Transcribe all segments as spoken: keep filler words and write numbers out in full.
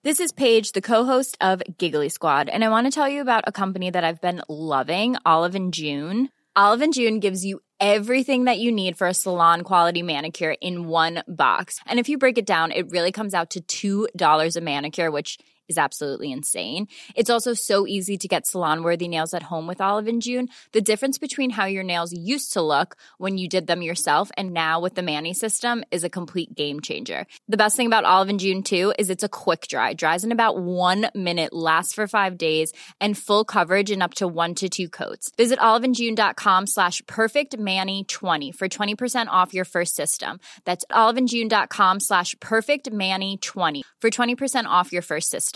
This is Paige, the co-host of Giggly Squad, and I want to tell you about a company that I've been loving, Olive and June. Olive and June gives you everything that you need for a salon-quality manicure in one box. And if you break it down, it really comes out to two dollars a manicure, which is absolutely insane. It's also so easy to get salon-worthy nails at home with Olive and June. The difference between how your nails used to look when you did them yourself and now with the Mani system is a complete game changer. The best thing about Olive and June, too, is it's a quick dry. Dries in about one minute, lasts for five days, and full coverage in up to one to two coats. Visit oliveandjune.com slash perfectmani20 for twenty percent off your first system. That's oliveandjune.com slash perfectmani20 for twenty percent off your first system.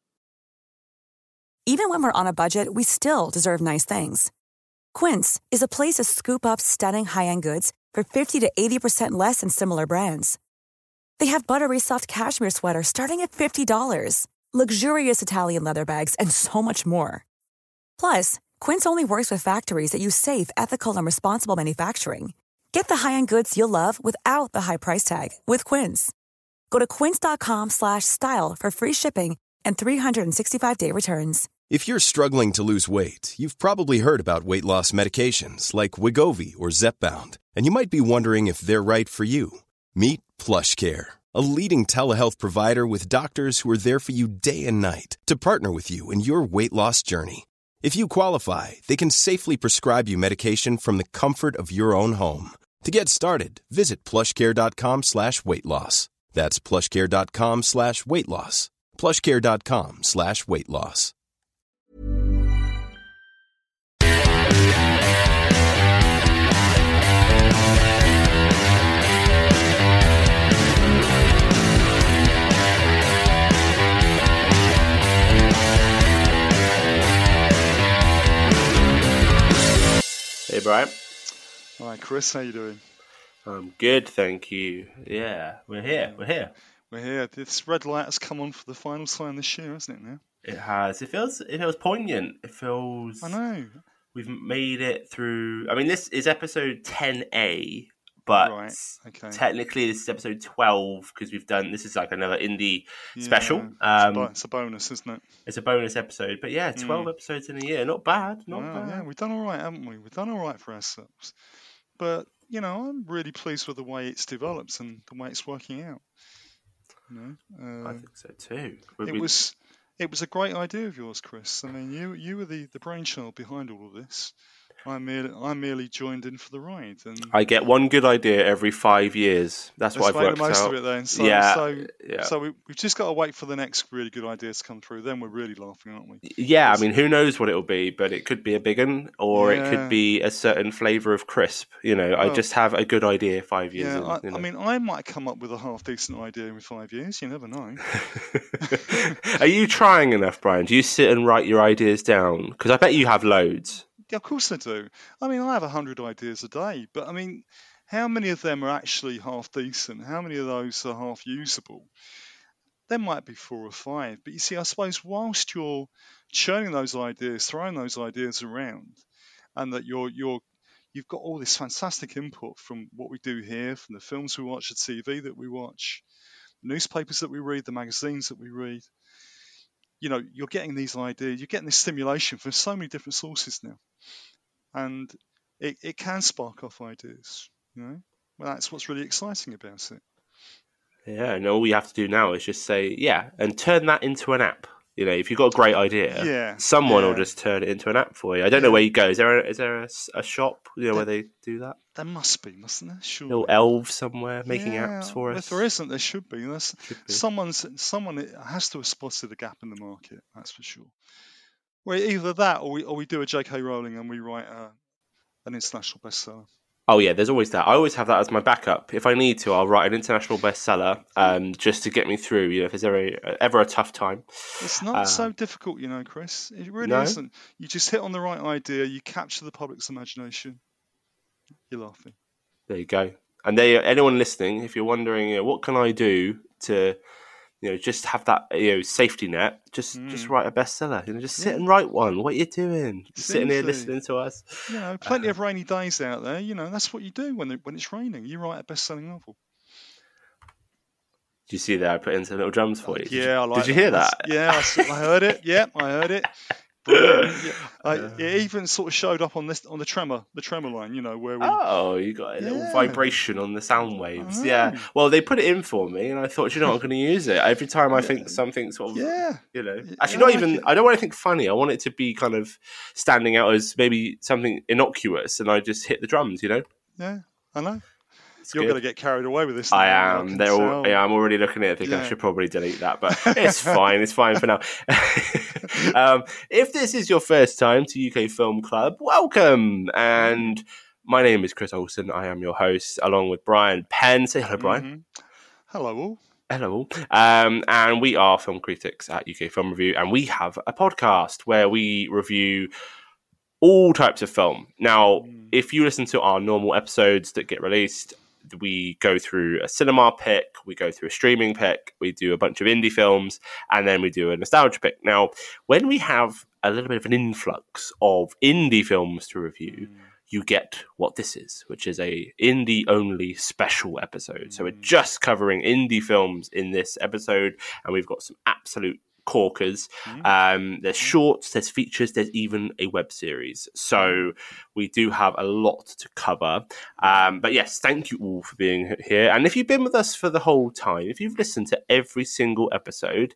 Even when we're on a budget, we still deserve nice things. Quince is a place to scoop up stunning high-end goods for fifty to eighty percent less than similar brands. They have buttery soft cashmere sweaters starting at fifty dollars, luxurious Italian leather bags, and so much more. Plus, Quince only works with factories that use safe, ethical, and responsible manufacturing. Get the high-end goods you'll love without the high price tag with Quince. Go to quince.com slash style for free shipping and three sixty-five day returns. If you're struggling to lose weight, you've probably heard about weight loss medications like Wegovy or Zepbound, and you might be wondering if they're right for you. Meet PlushCare, a leading telehealth provider with doctors who are there for you day and night to partner with you in your weight loss journey. If you qualify, they can safely prescribe you medication from the comfort of your own home. To get started, visit plushcare.com slash weight loss. That's plushcare.com slash weight loss. plushcare.com slash weight loss. Hey, Brian. Hi, Chris. How you doing? I'm good, thank you. Yeah, we're here. We're here. We're here. This red light has come on for the final time this year, hasn't it? Now it has. It feels. It feels poignant. It feels. I know. We've made it through. I mean, this is episode ten A, but right. okay. technically this is episode twelve because we've done. This is like another indie yeah, special. It's, um, a, it's a bonus, isn't it? It's a bonus episode, but yeah, twelve mm. episodes in a year. Not bad. Not wow, bad. Yeah, we've done all right, haven't we? We've done all right for ourselves. But you know, I'm really pleased with the way it's developed and the way it's working out. You know, uh, I think so too. It we... was it was a great idea of yours, Chris. I mean, you you were the, the brainchild behind all of this. I merely I merely joined in for the ride. And I get one good idea every five years. That's what I've worked out. Let's make the most of it then. So, yeah, so, yeah. so we, we've just got to wait for the next really good idea to come through. Then we're really laughing, aren't we? Yeah, I mean, who knows what it'll be, but it could be a big one, or yeah. it could be a certain flavour of crisp. You know, well, I just have a good idea five years yeah, in. I, you know. I mean, I might come up with a half-decent idea in five years. You never know. Are you trying enough, Brian? Do you sit and write your ideas down? Because I bet you have loads. Yeah, of course I do. I mean, I have a hundred ideas a day, but I mean, how many of them are actually half decent? How many of those are half usable? There might be four or five, but you see, I suppose whilst you're churning those ideas, throwing those ideas around, and that you're you're you've got all this fantastic input from what we do here, from the films we watch, the T V that we watch, the newspapers that we read, the magazines that we read. You know, you're getting these ideas, you're getting this stimulation from so many different sources now. And it, it can spark off ideas, you know? Well, that's what's really exciting about it. Yeah, and all we have to do now is just say, yeah, and turn that into an app. You know, if you've got a great idea, yeah, someone yeah. will just turn it into an app for you. I don't yeah. know where you go. Is there a, is there a, a shop, you know, there, where they do that? There must be, mustn't there? Sure. Little elves somewhere making yeah. apps for us. If there isn't, there should be. Should be. Someone's, someone has to have spotted a gap in the market, that's for sure. Well, either that or we, or we do a J K Rowling and we write a, an international bestseller. Oh yeah, there's always that. I always have that as my backup. If I need to, I'll write an international bestseller um, just to get me through. You know, if there's ever ever a tough time. It's not um, so difficult, you know, Chris. It really no? isn't. You just hit on the right idea. You capture the public's imagination. You're laughing. There you go. And there, anyone listening, if you're wondering, you know, what can I do to, you know, just have that, you know, safety net, just mm. just write a bestseller. You know, just sit yeah. and write one. What are you doing? Just sitting here listening to us. You know, plenty uh, of rainy days out there. You know, that's what you do when it, when it's raining. You write a best-selling novel. Did you see that? I put in some little drums for you. Did Yeah, you, I like Did you hear I, that? Yeah, I, s- I heard it. Yeah, I heard it. Brilliant. Yeah. I, it even sort of showed up on this on the tremor, the tremor line. You know where we. Oh, you got a little Yeah. vibration on the sound I waves. know. Yeah. Well, they put it in for me, and I thought, you know, I'm going to use it every time I Yeah. think something sort of, Yeah. you know, Yeah, actually I not like even. it. I don't want anything funny. I want it to be kind of standing out as maybe something innocuous, and I just hit the drums. You know, Yeah, I know. it's You're good. going to get carried away with this. I now, am. can They're all. tell. Yeah, I'm already looking at it. Thinking I Yeah. should probably delete that, but it's fine. It's fine for now. um, if this is your first time to U K Film Club, welcome. And my name is Chris Olsen. I am your host, along with Brian Penn. Say hello, Brian. Mhm. Hello all. Hello. Um, and we are film critics at U K Film Review, and we have a podcast where we review all types of film. Now, Mm. if you listen to our normal episodes that get released, we go through a cinema pick, we go through a streaming pick, we do a bunch of indie films, and then we do a nostalgia pick. Now, when we have a little bit of an influx of indie films to review, Mm. you get what this is, which is a indie-only special episode. So we're just covering indie films in this episode, and we've got some absolute corkers. Um, there's shorts, there's features, there's even a web series. So we do have a lot to cover. Um, but yes, thank you all for being here. And if you've been with us for the whole time, if you've listened to every single episode,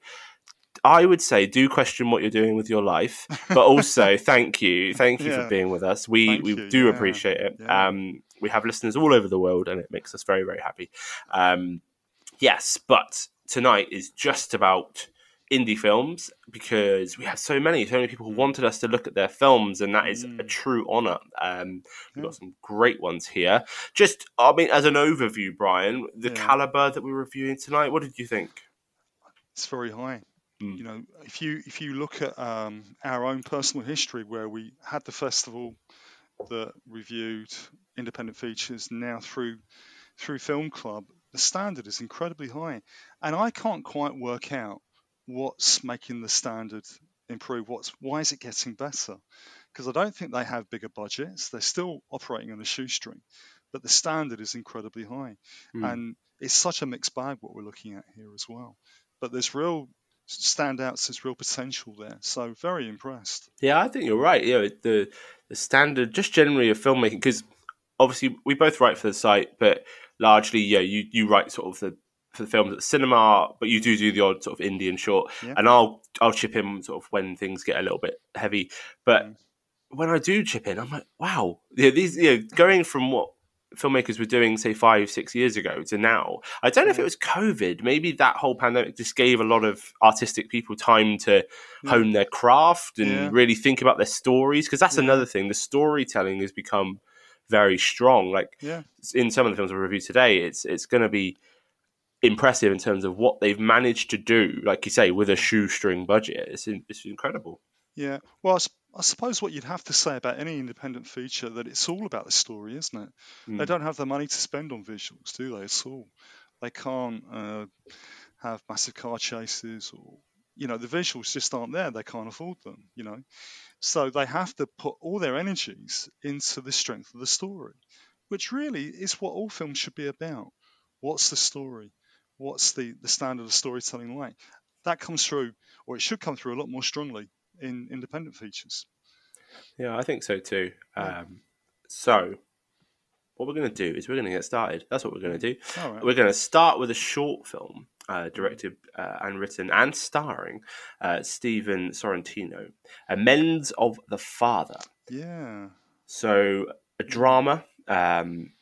I would say do question what you're doing with your life, but also thank you. Thank you Yeah. for being with us. We Thank we you, do yeah, appreciate it. yeah. Um, we have listeners all over the world, and it makes us very, very happy. Um, yes, but tonight is just about indie films because we have so many, so many people who wanted us to look at their films, and that is a true honour. Um, we've got some great ones here. Just, I mean, as an overview, Brian, the Yeah. calibre that we're reviewing tonight, what did you think? It's very high. Mm. You know, if you if you look at um, our own personal history, where we had the festival that reviewed independent features, now through through Film Club, the standard is incredibly high, and I can't quite work out what's making the standard improve. What's why is it getting better? Because I don't think they have bigger budgets. They're still operating on a shoestring, but the standard is incredibly high, Mm. and it's such a mixed bag what we're looking at here as well. But there's real standouts, there's real potential there. So very impressed. Yeah, I think you're right. You know, the the standard, just generally of filmmaking, because obviously we both write for the site, but largely, yeah, you, you write sort of the for the films at the cinema, but you do do the odd sort of Indian short, Yeah. and I'll I'll chip in sort of when things get a little bit heavy. But Mm. when I do chip in, I'm like, wow, yeah, these you know, going from what filmmakers were doing, say five, six years ago to now. I don't know if it was COVID. Maybe that whole pandemic just gave a lot of artistic people time to Yeah. hone their craft and Yeah. really think about their stories. Because that's Yeah. another thing. The storytelling has become very strong. Like Yeah. in some of the films we review today, it's it's going to be impressive in terms of what they've managed to do. Like you say, with a shoestring budget, it's in, it's incredible. Yeah. Well, I, s- I suppose what you'd have to say about any independent feature that it's all about the story, isn't it? They Mm. don't have the money to spend on visuals, do they? At all. They can't uh, have massive car chases, or you know, the visuals just aren't there. They can't afford them. You know, so they have to put all their energies into the strength of the story, which really is what all films should be about. What's the story? What's the the standard of storytelling like? That comes through, or it should come through a lot more strongly in independent features. Yeah, I think so too. Yeah. Um, so, what we're going to do is we're going to get started. That's what we're going to do. All right. We're going to start with a short film uh, directed uh, and written and starring uh, Steven Sorrentino, Amends of the Father. Yeah. So, a drama, um,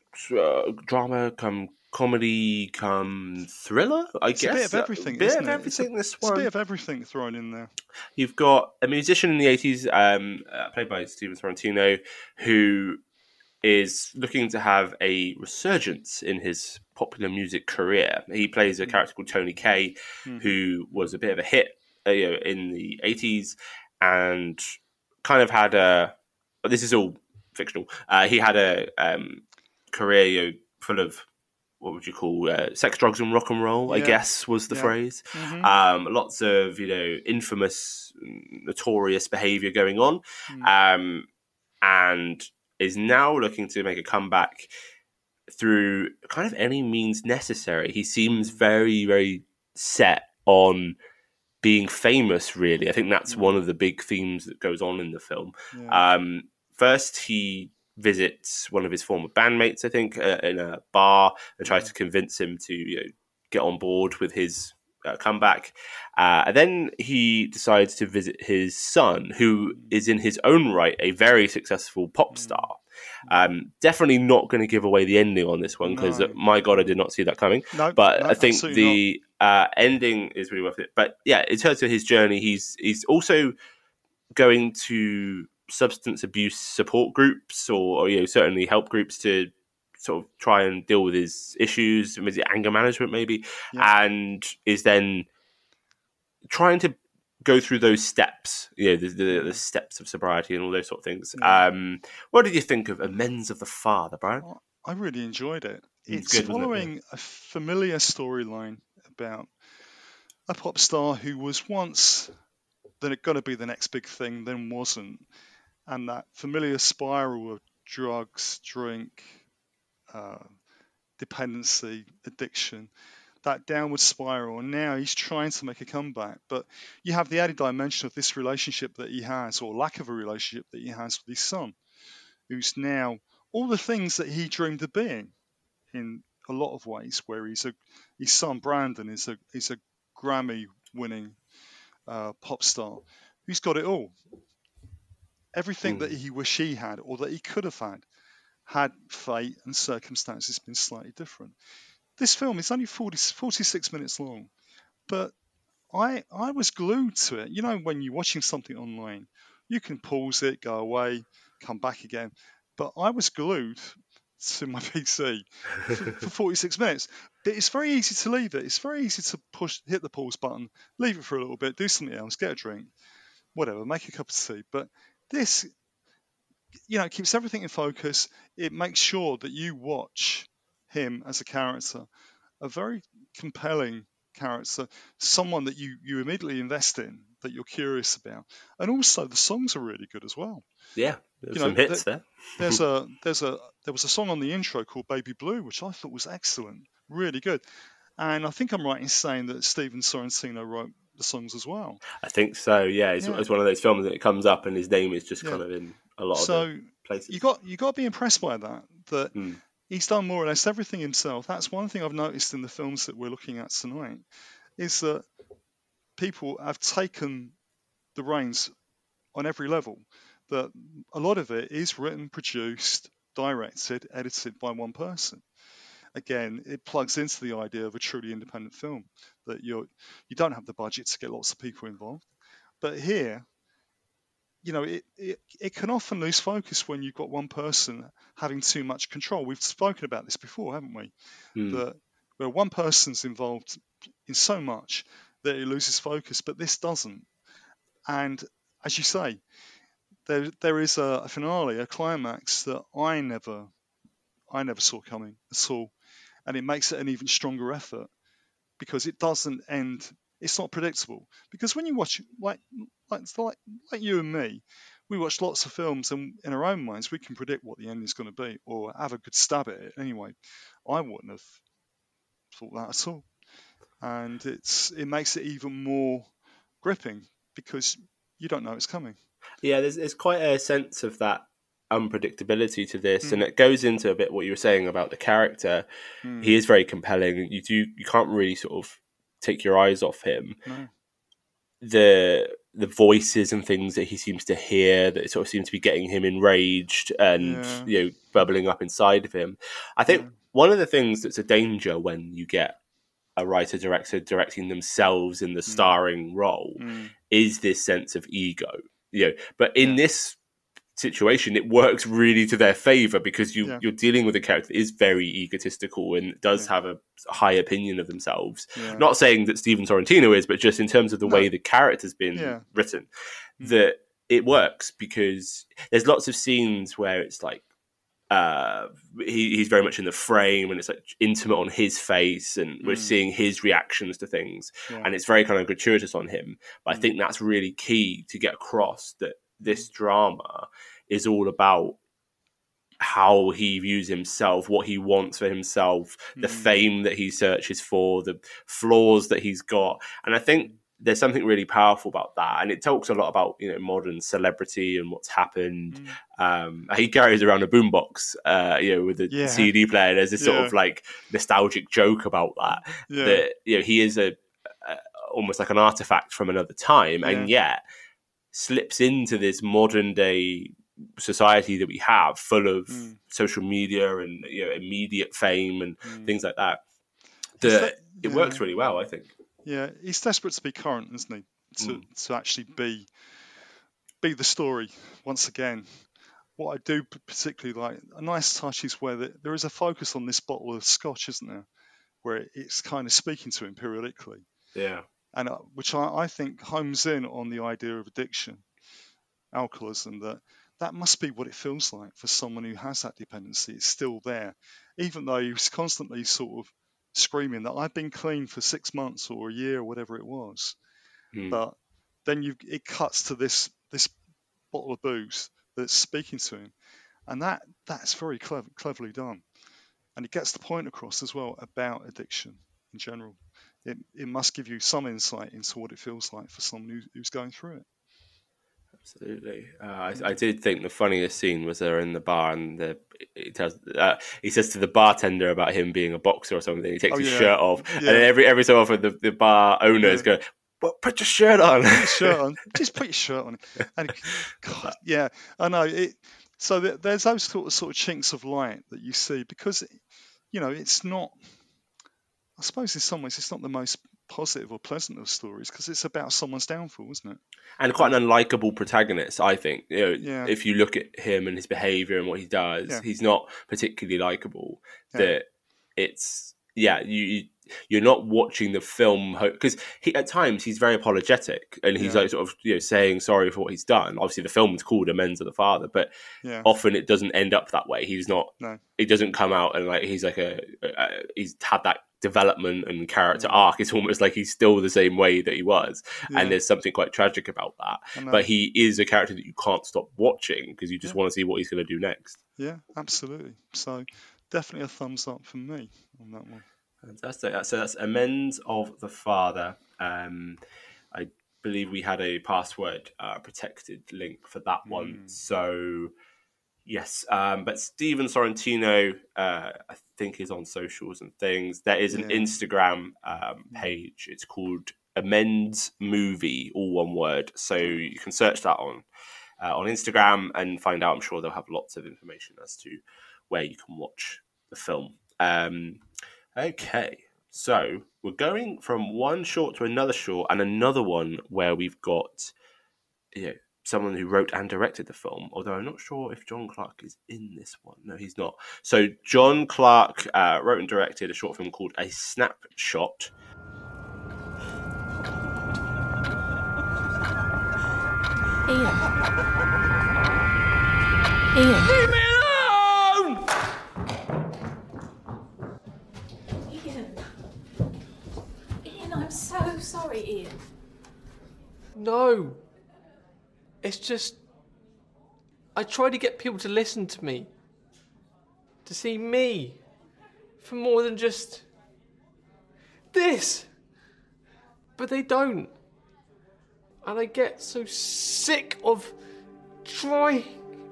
uh, drama come comedy come thriller, I It's guess. a bit of everything, A bit isn't of it? everything, it's a, this it's a one. bit of everything thrown in there. You've got a musician in the eighties, um, uh, played by Steven Sorrentino, who is looking to have a resurgence in his popular music career. He plays a character called Tony Kaye, Mm-hmm. who was a bit of a hit uh, you know, in the eighties and kind of had a... This is all fictional. Uh, he had a um, career you know, full of... What would you call uh, sex, drugs, and rock and roll? I Yeah. guess was the Yeah. phrase. Mhm. Um, lots of you know infamous, notorious behaviour going on, Mm. um, and is now looking to make a comeback through kind of any means necessary. He seems very, very set on being famous, really. I think that's one of the big themes that goes on in the film. Yeah. Um, first, he visits one of his former bandmates, I think, uh, in a bar and tries to convince him to you know, get on board with his uh, comeback. Uh, and then he decides to visit his son, who is in his own right a very successful pop star. Um, definitely not going to give away the ending on this one because, No. my God, I did not see that coming. No, but no, I think absolutely the uh, ending is really worth it. But yeah, in terms of his journey, he's he's also going to substance abuse support groups or, or you know certainly help groups to sort of try and deal with his issues, maybe anger management, maybe, Yeah. and is then trying to go through those steps, you know, the, the, the steps of sobriety and all those sort of things. Yeah. Um, what did you think of Amends of the Father, Brian? I really enjoyed it. It's It's good, wasn't it? following a familiar storyline about a pop star who was once then going to be the next big thing, then wasn't, and that familiar spiral of drugs, drink, uh, dependency, addiction, that downward spiral. And now he's trying to make a comeback, but you have the added dimension of this relationship that he has, or lack of a relationship that he has with his son, who's now all the things that he dreamed of being in a lot of ways, where he's a his son Brandon is a is a Grammy winning uh, pop star who's got it all, everything Mm. that he wish he had or that he could have had, had fate and circumstances been slightly different. This film is only forty, forty-six minutes long, but I I was glued to it. You know, when you're watching something online, you can pause it, go away, come back again, but I was glued to my P C for, for forty-six minutes. But it's very easy to leave it. It's very easy to push, hit the pause button, leave it for a little bit, do something else, get a drink, whatever, make a cup of tea. But this, you know, it keeps everything in focus. It makes sure that you watch him as a character, a very compelling character, someone that you, you immediately invest in, that you're curious about. And also the songs are really good as well. Yeah, there's You some know, hits there- there. There's a there's a there was a song on the intro called Baby Blue, which I thought was excellent, really good. And I think I'm right in saying that Steven Sorrentino wrote the songs as well. I think so. Yeah, it's, Yeah. it's one of those films that it comes up and his name is just Yeah. kind of in a lot of So the places. you got you got to be impressed by that. That Mm. he's done more or less everything himself. That's one thing I've noticed in the films that we're looking at tonight, is that people have taken the reins on every level. That a lot of it is written, produced, directed, edited by one person. Again, it plugs into the idea of a truly independent film, that you're you don't have the budget to get lots of people involved. But here, you know, it, it, it can often lose focus when you've got one person having too much control. We've spoken about this before, haven't we? Mm. That where one person's involved in so much that it loses focus, but this doesn't. And as you say, there there is a, a finale, a climax that I never I never saw coming at all, and it makes it an even stronger effort because it doesn't end. It's not predictable, because when you watch like like like, like you and me, we watch lots of films and in our own minds we can predict what the ending is going to be or have a good stab at it. Anyway, I wouldn't have thought that at all, and it's it makes it even more gripping because you don't know it's coming. Yeah, there's, there's quite a sense of that unpredictability to this, Mm. and it goes into a bit what you were saying about the character. Mm. He is very compelling. You do you can't really sort of take your eyes off him. No. The the voices and things that he seems to hear that sort of seem to be getting him enraged and Yeah. you know bubbling up inside of him. I think Yeah. one of the things that's a danger when you get a writer director directing themselves in the starring role Mm. is this sense of ego. You know, but in Yeah. this situation, it works really to their favor because you Yeah. you're dealing with a character that is very egotistical and does Yeah. have a high opinion of themselves. Yeah. Not saying that Steven Sorrentino is, but just in terms of the No. way the character's been Yeah. written, Mm. that it works because there's lots of scenes where it's like uh, he, he's very much in the frame and it's like intimate on his face and we're Mm. seeing his reactions to things Yeah. and it's very kind of gratuitous on him. But I Mm. think that's really key to get across that this drama is all about how he views himself, what he wants for himself, the Mm. fame that he searches for, the flaws that he's got. And I think there's something really powerful about that. And it talks a lot about, you know, modern celebrity and what's happened. Mm. Um, he carries around a boombox, uh, you know, with a Yeah. C D player. There's this sort Yeah. of like nostalgic joke about that, Yeah. that, you know, he is a, a almost like an artifact from another time, Yeah. and yet slips into this modern day society that we have, full of Mm. social media and, you know, immediate fame and Mm. things like that. He's That that- it yeah. works really well, I think. Yeah, he's desperate to be current, isn't he? To Mm. to actually be be the story once again. What I do p- particularly like, a nice touch is where the, there is a focus on this bottle of scotch, isn't there? Where it, it's kind of speaking to him periodically, Yeah. and uh, which I, I think homes in on the idea of addiction, alcoholism. That that must be what it feels like for someone who has that dependency. It's still there, even though he was constantly sort of screaming that I've been clean for six months or a year or whatever it was. Mm. But then you it cuts to this this bottle of booze that's speaking to him, and that that's very clever, cleverly done, and it gets the point across as well about addiction in general. It it must give you some insight into what it feels like for someone who, who's going through it. Absolutely. Uh, I, I did think the funniest scene was they're in the bar and the he tells uh, he says to the bartender about him being a boxer or something. He takes Oh, his yeah. shirt off, Yeah. and then every every so often the, the bar owners Yeah. go, "Well, put your shirt on." Put your shirt on. Just put your shirt on. And God, yeah, I know it. So there- there's those sort of, sort of chinks of light that you see, because you know it's not. I suppose in some ways it's not the most positive or pleasant of stories, because it's about someone's downfall, isn't it? And quite an unlikable protagonist, I think. You know, Yeah. if you look at him and his behaviour and what he does, Yeah. he's not particularly likable. Yeah. That it's yeah, you, you you're not watching the film because he at times he's very apologetic and he's Yeah. like sort of, you know, saying sorry for what he's done. Obviously, the film's called Amends of the Father, but Yeah. often it doesn't end up that way. He's not. No. It doesn't come out and like he's like a, a he's had that development and character Mm. arc. It's almost like he's still the same way that he was, Yeah. and there's something quite tragic about that. I know. But he is a character that you can't stop watching because you just Yeah. want to see what he's going to do next. Yeah, absolutely. So definitely a thumbs up from me on that one. Fantastic. So that's Amends of the Father. Um, I believe we had a password uh, protected link for that one. Mm. So yes, um, but Steven Sorrentino, uh, I think, is on socials and things. There is an Yeah. Instagram um, page. It's called Amends Movie, all one word. So you can search that on uh, on Instagram and find out. I'm sure they'll have lots of information as to where you can watch the film. Um, okay, so we're going from one short to another short, and another one where we've got, you know, someone who wrote and directed the film, although I'm not sure if John Clark is in this one. No, he's not. So John Clark uh, wrote and directed a short film called A Snapshot. Ian. Ian. Leave me alone! Ian. Ian, I'm so sorry, Ian. No. It's just... I try to get people to listen to me. To see me. For more than just... this. But they don't. And I get so sick of trying.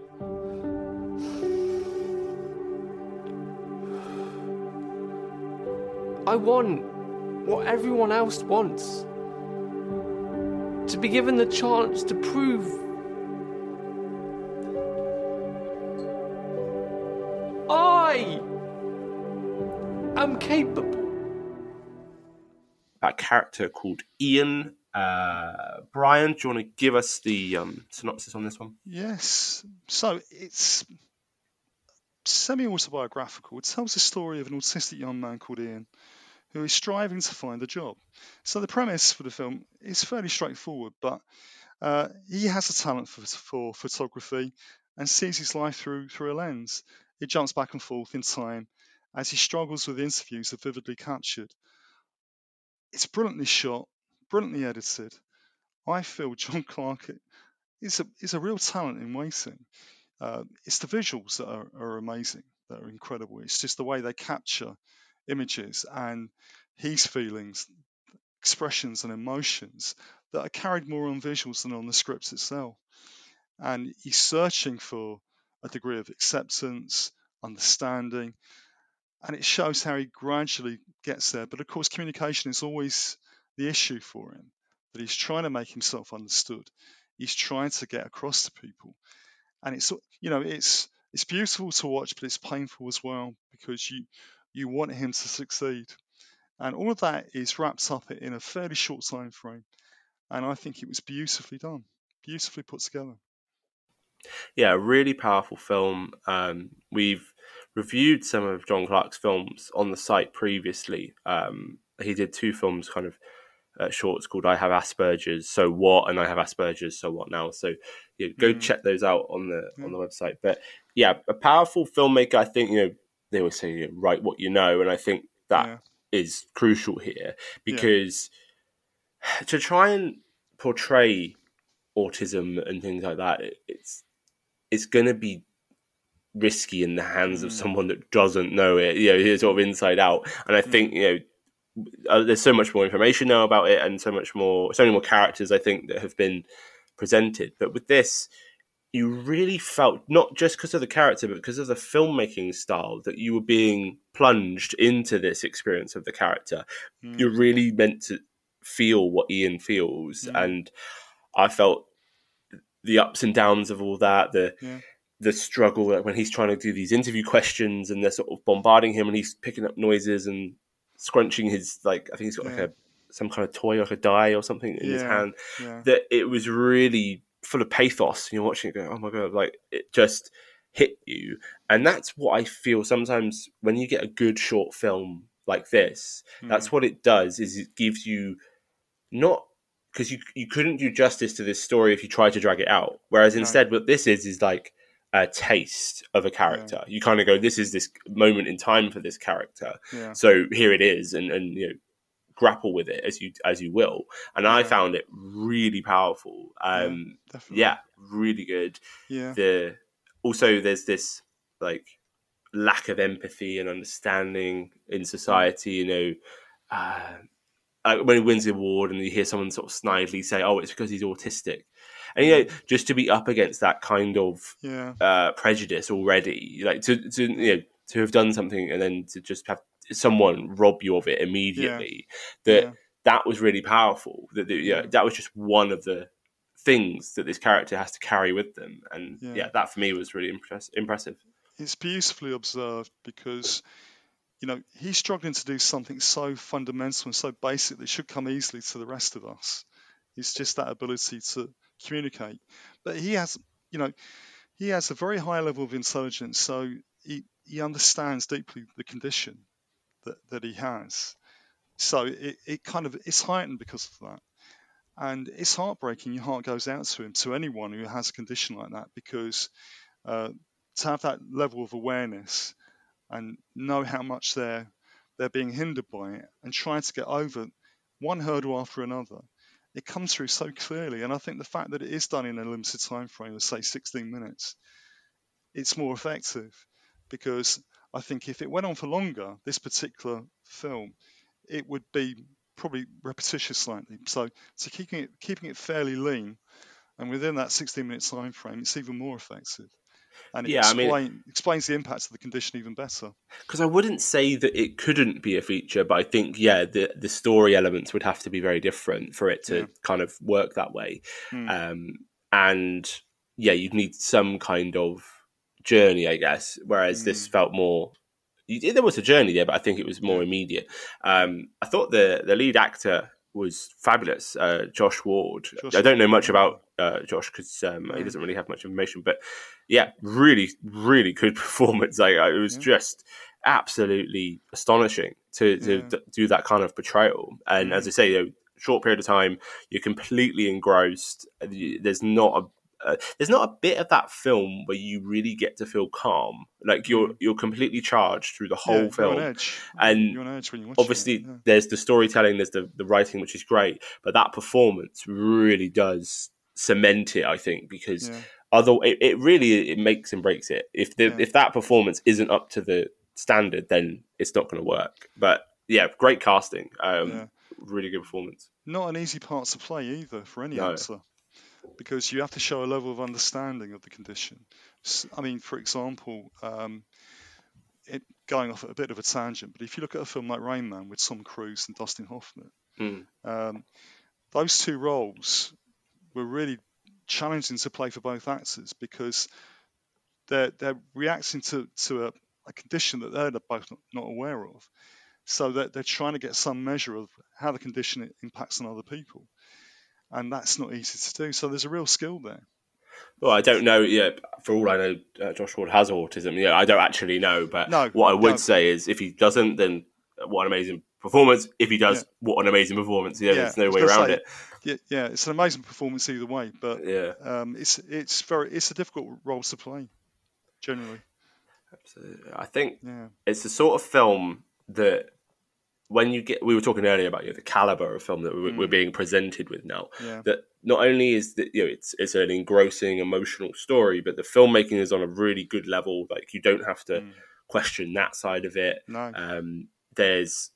I want what everyone else wants. To be given the chance to prove I am capable. A character called Ian. Uh, Brian, do you want to give us the um, synopsis on this one? Yes. So it's semi-autobiographical. It tells the story of an autistic young man called Ian who is striving to find a job. So the premise for the film is fairly straightforward, but uh, he has a talent for, for photography and sees his life through through a lens. It jumps back and forth in time as he struggles with interviews that are vividly captured. It's brilliantly shot, brilliantly edited. I feel John Clark is a is a real talent in waiting. Uh, it's the visuals that are, are amazing, that are incredible. It's just the way they capture images and his feelings, expressions, and emotions that are carried more on visuals than on the script itself. And he's searching for a degree of acceptance, understanding, and it shows how he gradually gets there. But of course, communication is always the issue for him, that he's trying to make himself understood. He's trying to get across to people. And it's, you know, it's it's beautiful to watch, but it's painful as well, because you you want him to succeed. And all of that is wrapped up in a fairly short time frame. And I think it was beautifully done, beautifully put together. Yeah, really powerful film. Um, we've reviewed some of John Clark's films on the site previously. Um, he did two films, kind of uh, shorts called "I Have Asperger's, So What" and "I Have Asperger's, So What Now." So yeah, go mm. check those out on the mm. on the website. But yeah, a powerful filmmaker. I think, you know, they always say, you know, write what you know, and I think that yeah. is crucial here, because yeah. to try and portray autism and things like that, it, it's it's going to be risky in the hands mm. of someone that doesn't know it, you know, sort of inside out. And I think, you know, uh, there's so much more information now about it, and so much more, so many more characters, I think, that have been presented. But with this, you really felt, not just because of the character, but because of the filmmaking style, that you were being plunged into this experience of the character. Mm. You're really meant to feel what Ian feels. Mm. And I felt the ups and downs of all that, the yeah. the struggle, like when he's trying to do these interview questions and they're sort of bombarding him and he's picking up noises and scrunching his, like, I think he's got yeah. like a some kind of toy, like a die or something in yeah. his hand. Yeah. That it was really full of pathos. And you're watching it going, oh my God, like it just hit you. And that's what I feel sometimes when you get a good short film like this, mm. that's what it does, is it gives you, not, because you you couldn't do justice to this story if you tried to drag it out. Whereas right. instead what this is, is like a taste of a character. Yeah. You kind of go, this is this moment in time for this character. Yeah. So here it is, and, and you know, grapple with it as you as you will. And yeah. I found it really powerful. Um, yeah, yeah, really good. Yeah. The also there's this like lack of empathy and understanding in society. You know, uh, Uh, when he wins the award and you hear someone sort of snidely say, oh, it's because he's autistic. And, you know, just to be up against that kind of yeah. uh, prejudice already, like to, to, you know, to have done something and then to just have someone rob you of it immediately, yeah. that yeah. that was really powerful. That, that, you know, that was just one of the things that this character has to carry with them. And yeah, yeah that for me was really impress- impressive. It's beautifully observed, because you know, he's struggling to do something so fundamental and so basic that should come easily to the rest of us. It's just that ability to communicate. But he has, you know, he has a very high level of intelligence, so he, he understands deeply the condition that, that he has. So it, it kind of, it's heightened because of that. And it's heartbreaking. Your heart goes out to him, to anyone who has a condition like that, because uh, to have that level of awareness and know how much they're they're being hindered by it, and trying to get over one hurdle after another, it comes through so clearly. And I think the fact that it is done in a limited time frame of, say, sixteen minutes, it's more effective, because I think if it went on for longer, this particular film, it would be probably repetitious slightly. So, so keeping it keeping it fairly lean, and within that sixteen minute time frame, it's even more effective. And it yeah, explain, I mean, explains the impact of the condition even better. Because I wouldn't say that it couldn't be a feature, but I think, yeah, the, the story elements would have to be very different for it to yeah. kind of work that way. Mm. Um, and, yeah, you'd need some kind of journey, I guess, whereas mm. this felt more... There was a journey there, but I think it was more yeah. immediate. Um, I thought the, the lead actor was fabulous, uh, Josh Ward. Josh I don't know much about uh, Josh because um, yeah. he doesn't really have much information, but yeah, really, really good performance. Like, it was yeah. just absolutely astonishing to, to yeah. d- do that kind of portrayal. And yeah. as I say, you know, short period of time, you're completely engrossed. There's not a Uh, there's not a bit of that film where you really get to feel calm. Like you're you're completely charged through the whole yeah, film. You're on edge. And you're on edge when you watch obviously it, yeah. there's the storytelling, there's the, the writing, which is great, but that performance really does cement it, I think, because yeah. other it, it really it makes and breaks it. If the Yeah. if that performance isn't up to the standard, then it's not going to work. But yeah, great casting, um, Yeah. really good performance. Not an easy part to play either for any No. actor, because you have to show a level of understanding of the condition. S- I mean, for example, um, it, going off at a bit of a tangent, but if you look at a film like Rain Man with Tom Cruise and Dustin Hoffman, Mm. um, those two roles were really challenging to play for both actors, because they're they're reacting to to a, a condition that they're both not, not aware of. So that they're trying to get some measure of how the condition impacts on other people, and that's not easy to do. So there's a real skill there. Well, I don't know. Yeah, for all I know, uh, Josh Ward has autism. Yeah, I don't actually know, but No, what I would no. say is, if he doesn't, then what an amazing performance. If he does, Yeah. what an amazing performance. Yeah, there's I no was way gonna around say, it. Yeah, yeah, it's an amazing performance either way, but Yeah, um, it's it's very it's a difficult role to play, generally. absolutely. I think Yeah, it's the sort of film that when you get, we were talking earlier about you know, the caliber of film that we're, Mm. we're being presented with now. yeah, That not only is that you know it's it's an engrossing, emotional story, but the filmmaking is on a really good level. Like you don't have to Mm. question that side of it. no, Um, there's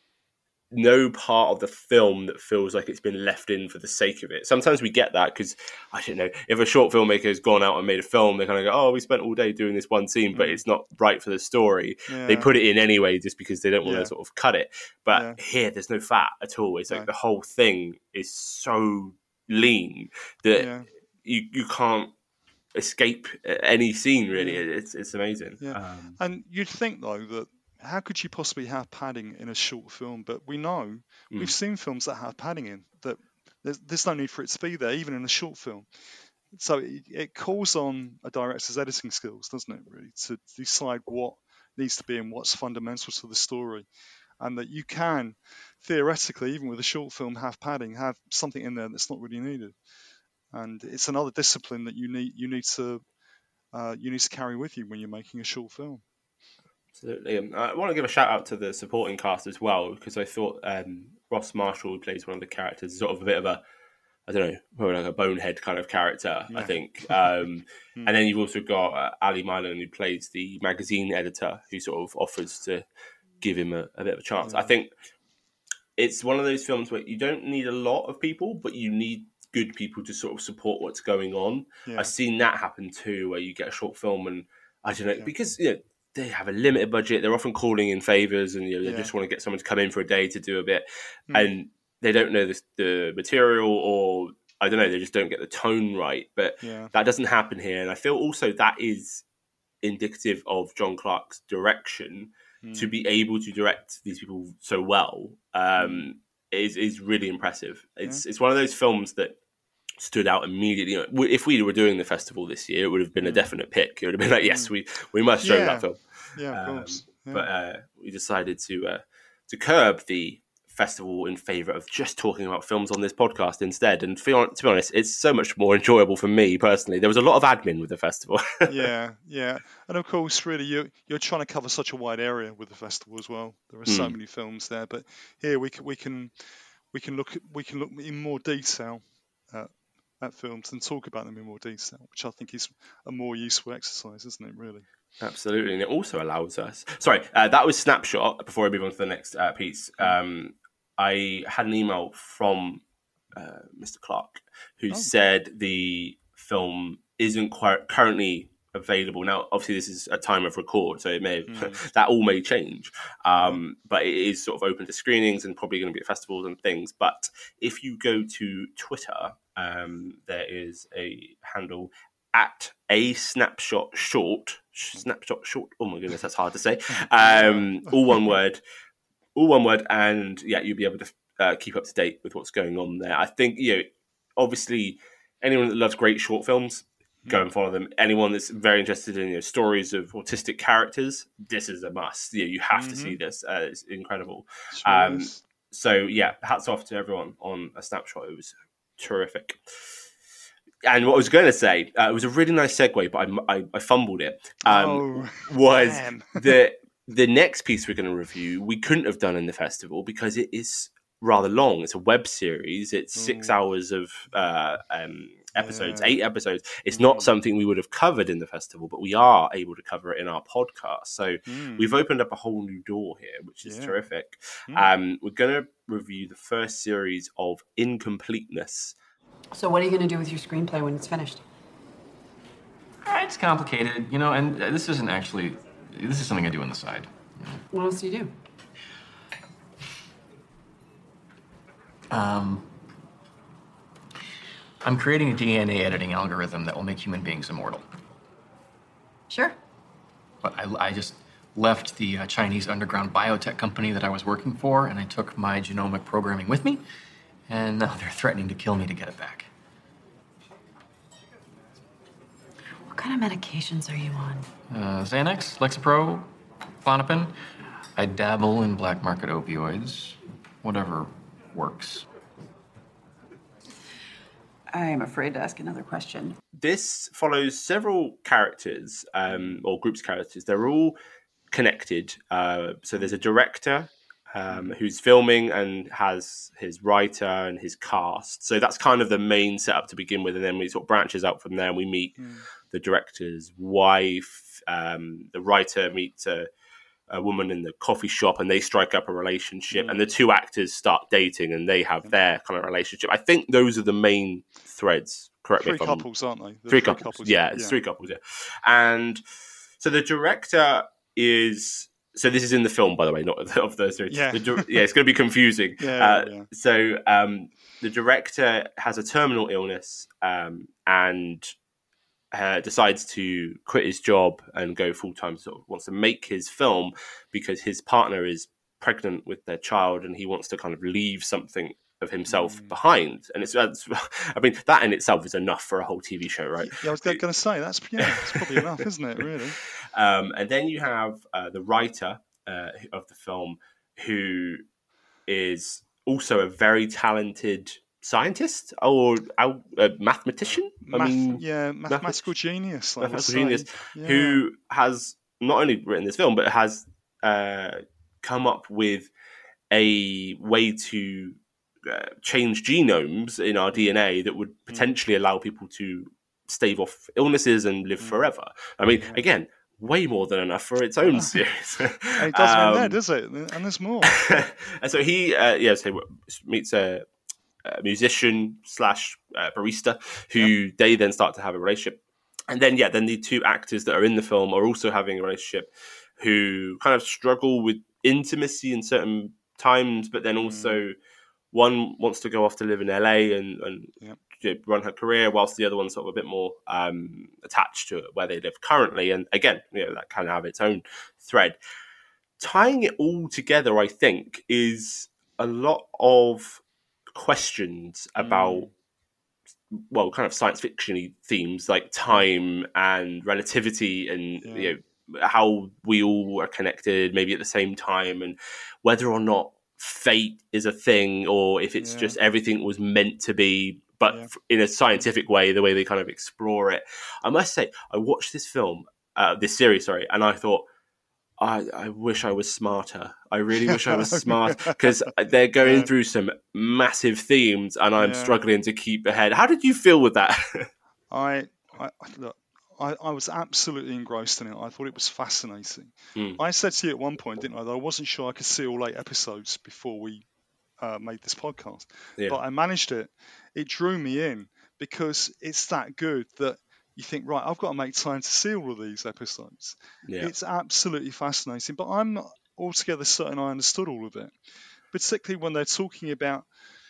no part of the film that feels like it's been left in for the sake of it. Sometimes we get that because, I don't know, if a short filmmaker has gone out and made a film, they kind of go, oh, we spent all day doing this one scene, but Mm. it's not right for the story. yeah, They put it in anyway just because they don't want Yeah. to sort of cut it. But Yeah. here, there's no fat at all. It's like No. the whole thing is so lean that yeah, you, you can't escape any scene, really. Yeah. It's, it's amazing. Yeah. Um, And you'd think though that how could you possibly have padding in a short film? But we know Mm. we've seen films that have padding in that. There's, there's no need for it to be there, even in a short film. So it, it calls on a director's editing skills, doesn't it? Really, to decide what needs to be and what's fundamental to the story, and that you can theoretically, even with a short film, have padding, have something in there that's not really needed. And it's another discipline that you need you need to uh, you need to carry with you when you're making a short film. Absolutely. Um, I want to give a shout out to the supporting cast as well, because I thought um, Ross Marshall, who plays one of the characters, is sort of a bit of a, I don't know, probably like a bonehead kind of character, I Yeah. think. Um, Hmm. and then you've also got uh, Ali Milan, who plays the magazine editor, who sort of offers to give him a, a bit of a chance. Yeah. I think it's one of those films where you don't need a lot of people, but you need good people to sort of support what's going on. Yeah. I've seen that happen too, where you get a short film and, I don't know, Yeah. because, you know, they have a limited budget. They're often calling in favors, and you know, they Yeah. just want to get someone to come in for a day to do a bit, Hmm. and they don't know the, the material, or I don't know, they just don't get the tone right. But Yeah. that doesn't happen here, and I feel also that is indicative of John Clark's direction. Hmm. To be able to direct these people so well um, is is really impressive. It's it's one of those films that stood out immediately. You know, if we were doing the festival this year, it would have been a definite pick. It would have been like, yes, we we must show Yeah. that film. Yeah, of Um, course. Yeah. But uh, we decided to uh, to curb the festival in favour of just talking about films on this podcast instead. And feel, to be honest, it's so much more enjoyable for me personally. There was a lot of admin with the festival. yeah, yeah, and of course, really, you you're trying to cover such a wide area with the festival as well. There are so Mm. many films there, but here we can we can we can look at, we can look in more detail at, at films and talk about them in more detail, which I think is a more useful exercise, isn't it? Really. Absolutely, and it also allows us. Sorry, uh, that was Snapshot. Before I move on to the next uh, piece, um, I had an email from uh, Mister Clark who Oh. said the film isn't quite currently available now. Obviously, this is a time of record, so it may Mm. that all may change. Um, but it is sort of open to screenings and probably going to be at festivals and things. But if you go to Twitter, um, there is a handle at a snapshot short. Snapshot short. Oh my goodness, that's hard to say. Um, all one word. All one word, and yeah, you'll be able to uh, keep up to date with what's going on there. I think, you know, obviously, anyone that loves great short films, go and follow them. Anyone that's very interested in, you know, stories of autistic characters, this is a must. You know, you have to see this. Uh, it's incredible. Sure Um, is. So yeah, hats off to everyone on A Snapshot. It was terrific. And what I was going to say, uh, it was a really nice segue, but I, I, I fumbled it. Um, oh, was damn. the the next piece we're going to review we couldn't have done in the festival because it is rather long. It's a web series. It's six Mm. hours of uh, um, episodes, Yeah. eight episodes. It's not Mm. something we would have covered in the festival, but we are able to cover it in our podcast. So Mm. we've opened up a whole new door here, which is Yeah. terrific. Mm. Um, we're going to review the first series of Incompleteness. So what are you going to do with your screenplay when it's finished? Uh, It's complicated, you know, and uh, this isn't actually, this is something I do on the side. What else do you do? Um, I'm creating a D N A editing algorithm that will make human beings immortal. Sure. But I, I just left the uh, Chinese underground biotech company that I was working for, and I took my genomic programming with me, and now they're threatening to kill me to get it back. What kind of medications are you on? Uh, Xanax, Lexapro, Klonopin. I dabble in black market opioids. Whatever works. I am afraid to ask another question. This follows several characters, um, or groups of characters. They're all connected. Uh, so there's a director um, who's filming and has his writer and his cast. So that's kind of the main setup to begin with, and then we sort of branches out from there. And we meet mm. the director's wife. Um, the writer meets a, a woman in the coffee shop, and they strike up a relationship. Mm. And the two actors start dating, and they have their kind of relationship. I think those are the main threads. Correct three me if couples, I'm... aren't they? Three, three couples. couples. Yeah, it's yeah. three couples. Yeah, and so the director is. So this is in the film, by the way, not of those three. Yeah, the, yeah, it's going to be confusing. yeah, uh, yeah. So um, the director has a terminal illness um, and uh, decides to quit his job and go full time. Sort of wants to make his film because his partner is pregnant with their child, and he wants to kind of leave something of himself mm. behind. And it's, it's, I mean, that in itself is enough for a whole T V show, right? Yeah, I was going to say that's yeah, that's probably enough, isn't it? Really. Um, and then you have uh, the writer uh, of the film, who is also a very talented scientist or a mathematician. Math, I mean, yeah, mathematical genius. I mathematical genius, yeah. who has not only written this film but has uh, come up with a way to uh, change genomes in our D N A that would potentially mm. allow people to stave off illnesses and live mm. forever. I mean, yeah. again, way more than enough for its own series. It doesn't um, end there, does it? And there's more. And so he, uh, yeah, so meets a, a musician slash uh, barista who yep. they then start to have a relationship. And then, yeah, then the two actors that are in the film are also having a relationship who kind of struggle with intimacy in certain times, but then also mm. one wants to go off to live in L A and, and yep. you know, run her career, whilst the other one's sort of a bit more um, attached to where they live currently. And again, you know, that can have its own thread. Tying it all together, I think, is a lot of questions about, mm. well, kind of science fiction-y themes like time and relativity and yeah. you know, how we all are connected maybe at the same time, and whether or not fate is a thing or if it's yeah. just everything was meant to be, but yeah. in a scientific way, the way they kind of explore it. I must say, I watched this film, uh, this series, sorry, and I thought, I, I wish I was smarter. I really wish I was smart, because they're going yeah. through some massive themes and I'm yeah. struggling to keep ahead. How did you feel with that? I, I look, I, I was absolutely engrossed in it. I thought it was fascinating. Mm. I said to you at one point, didn't I, that I wasn't sure I could see all eight episodes before we uh, made this podcast. Yeah. But I managed it. It drew me in because it's that good that you think, right, I've got to make time to see all of these episodes. Yeah. It's absolutely fascinating, but I'm not altogether certain I understood all of it, particularly when they're talking about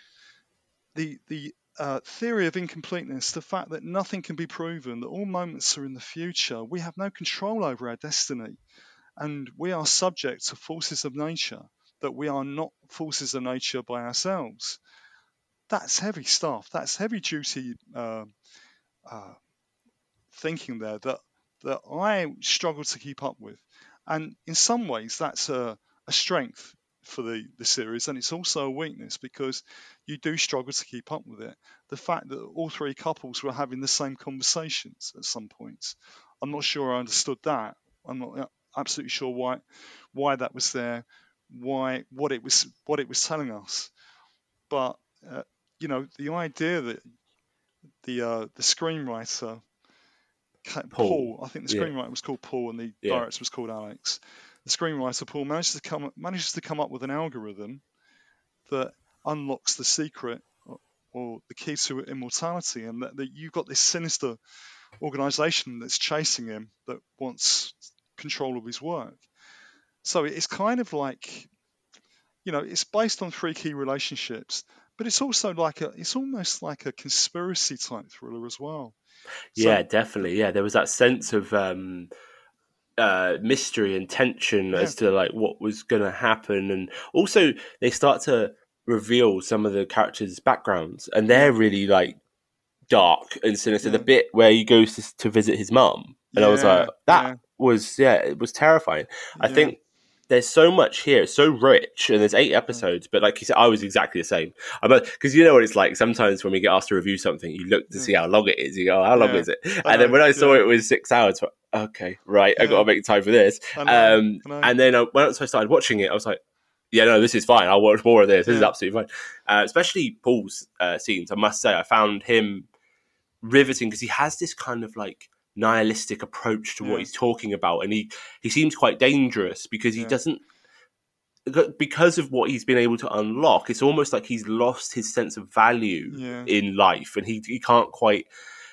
the the uh, theory of incompleteness, the fact that nothing can be proven, that all moments are in the future. We have no control over our destiny, and we are subject to forces of nature, that we are not forces of nature by ourselves. That's heavy stuff. That's heavy duty uh, uh, thinking there that that I struggle to keep up with, and in some ways that's a, a strength for the, the series, and it's also a weakness because you do struggle to keep up with it. The fact that all three couples were having the same conversations at some points, I'm not sure I understood that. I'm not absolutely sure why why that was there, why what it was what it was telling us. But uh, you know, the idea that the uh, the screenwriter Paul. Paul. I think the Yeah. screenwriter was called Paul and the Yeah. director was called Alex. The screenwriter Paul manages to come manages to come up with an algorithm that unlocks the secret or, or the key to immortality, and that, that you've got this sinister organization that's chasing him that wants control of his work. So it's kind of like, you know, it's based on three key relationships, but it's also like a, it's almost like a conspiracy type thriller as well. So, Yeah, definitely. Yeah, there was that sense of um, uh, mystery and tension Yeah. as to like what was going to happen, and also they start to reveal some of the characters' backgrounds, and they're really like dark and sinister. Yeah. The bit where he goes to, to visit his mum, and I was Yeah, like, that yeah. was yeah, it was terrifying. I Yeah. think there's so much here, it's so rich, and there's eight episodes. But like you said, I was exactly the same. I'm because you know what it's like. Sometimes when we get asked to review something, you look to Yeah. see how long it is. You go, how long Yeah. is it? I And then know, when I saw yeah. it was six hours, I thought, okay, right, I got Yeah. to make time for this. I know, Um, I know. and then uh, once I started watching it, I was like, yeah, no, this is fine. I'll watch more of this. This is Yeah. absolutely fine. Uh, especially Paul's uh, scenes. I must say, I found him riveting because he has this kind of like nihilistic approach to Yeah. what he's talking about, and he he seems quite dangerous because he Yeah. doesn't, because of what he's been able to unlock. It's almost like he's lost his sense of value Yeah. in life, and he he can't quite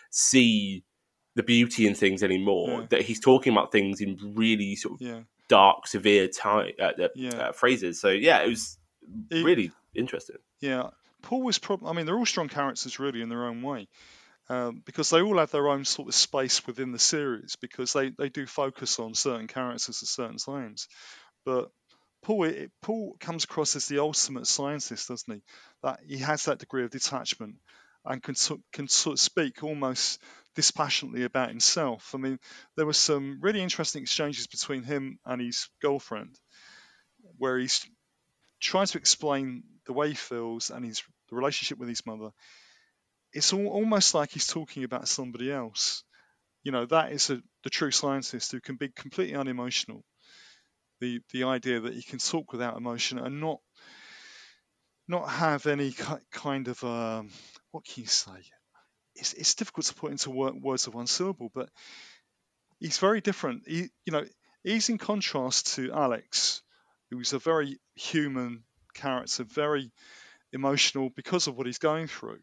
see the beauty in things anymore. Yeah. That he's talking about things in really sort of Yeah. dark, severe time uh, uh, Yeah. uh, phrases. So yeah, it was He- really interesting. Yeah. Paul was probably, I mean, they're all strong characters really in their own way. Um, because they all have their own sort of space within the series, because they, they do focus on certain characters at certain times. But Paul it, Paul comes across as the ultimate scientist, doesn't he? That he has that degree of detachment and can so- can sort of speak almost dispassionately about himself. I mean, there were some really interesting exchanges between him and his girlfriend, where he's trying to explain the way he feels and his the relationship with his mother. It's all, almost like he's talking about somebody else. You know, that is a, the true scientist who can be completely unemotional. The the idea that he can talk without emotion and not not have any ki- kind of um, what can you say? It's it's difficult to put into wor- words of one syllable, but he's very different. He, you know, he's in contrast to Alex, who's a very human character, very emotional because of what he's going through.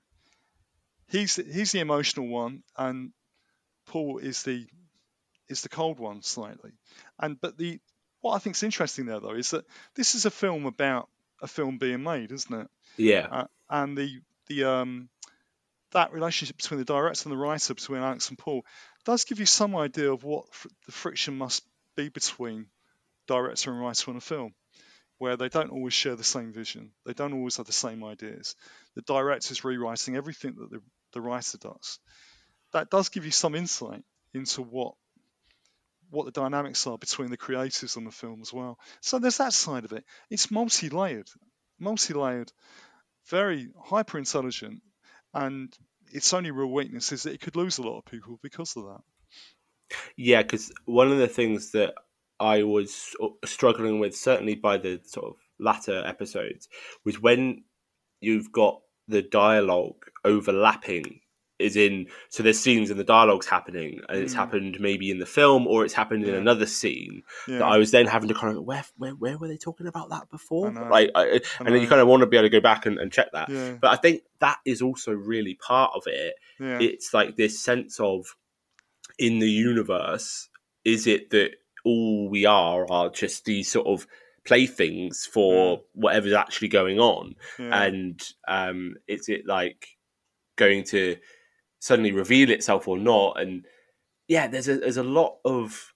He's he's the emotional one, and Paul is the is the cold one slightly. And but the what I think is interesting there though is that this is a film about a film being made, isn't it? Yeah, Uh, and the the um that relationship between the director and the writer, between Alex and Paul, does give you some idea of what fr- the friction must be between director and writer on a film, where they don't always share the same vision, they don't always have the same ideas. The director's rewriting everything that the, the writer does. That does give you some insight into what what the dynamics are between the creators on the film as well. So there's that side of it. It's multi-layered, multi-layered, very hyper intelligent, and its only real weakness is that it could lose a lot of people because of that. yeah. Because one of the things that I was struggling with, certainly by the sort of latter episodes, was when you've got the dialogue overlapping. Is in so there's scenes and the dialogue's happening, and it's Mm. happened maybe in the film or it's happened in Yeah. another scene. Yeah. That I was then having to kind of where where where were they talking about that before? I know. Like, I, I and then you know. kind of want to be able to go back and, and check that. Yeah. But I think that is also really part of it. Yeah. It's like this sense of in the universe, is it that all we are are just these sort of playthings for whatever's actually going on, Yeah. and um, is it like going to suddenly reveal itself or not? And yeah, there's a there's a lot of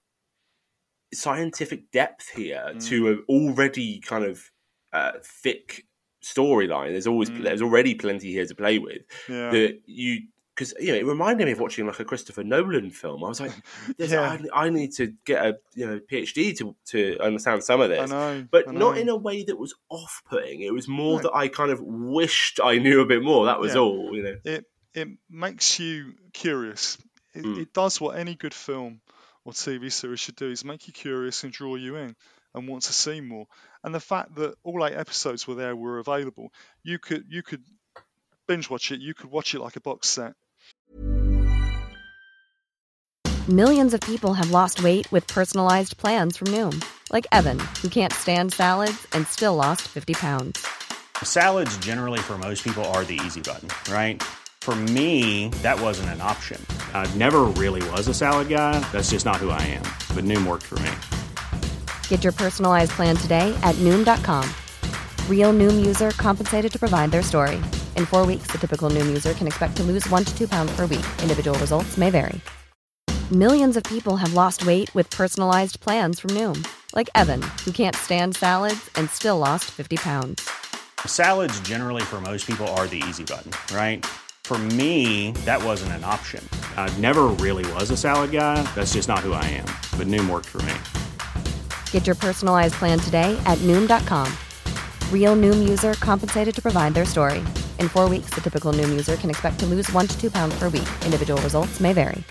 scientific depth here Mm. to an already kind of uh, thick storyline. There's always Mm. there's already plenty here to play with. Yeah. That you because you know it reminded me of watching like a Christopher Nolan film. I was like, there's, Yeah. I, I need to get a you know PhD to to understand some of I this. know. But I not know. in a way that was off-putting. It was more No. that I kind of wished I knew a bit more. That was Yeah. all, you know. It it makes you curious. It, Mm. it does what any good film or T V series should do: is make you curious and draw you in and want to see more. And the fact that all eight episodes were there were available, you could you could binge watch it. You could watch it like a box set. Millions of people have lost weight with personalized plans from Noom, like Evan, who can't stand salads and still lost fifty pounds. Salads generally for most people are the easy button, right? For me, that wasn't an option. I never really was a salad guy. That's just not who I am. But Noom worked for me. Get your personalized plan today at Noom dot com. Real Noom user compensated to provide their story. In four weeks, the typical Noom user can expect to lose one to two pounds per week. Individual results may vary. Millions of people have lost weight with personalized plans from Noom, like Evan, who can't stand salads and still lost fifty pounds. Salads generally for most people are the easy button, right? For me, that wasn't an option. I never really was a salad guy. That's just not who I am. But Noom worked for me. Get your personalized plan today at Noom dot com. Real Noom user compensated to provide their story. In four weeks, the typical Noom user can expect to lose one to two pounds per week. Individual results may vary.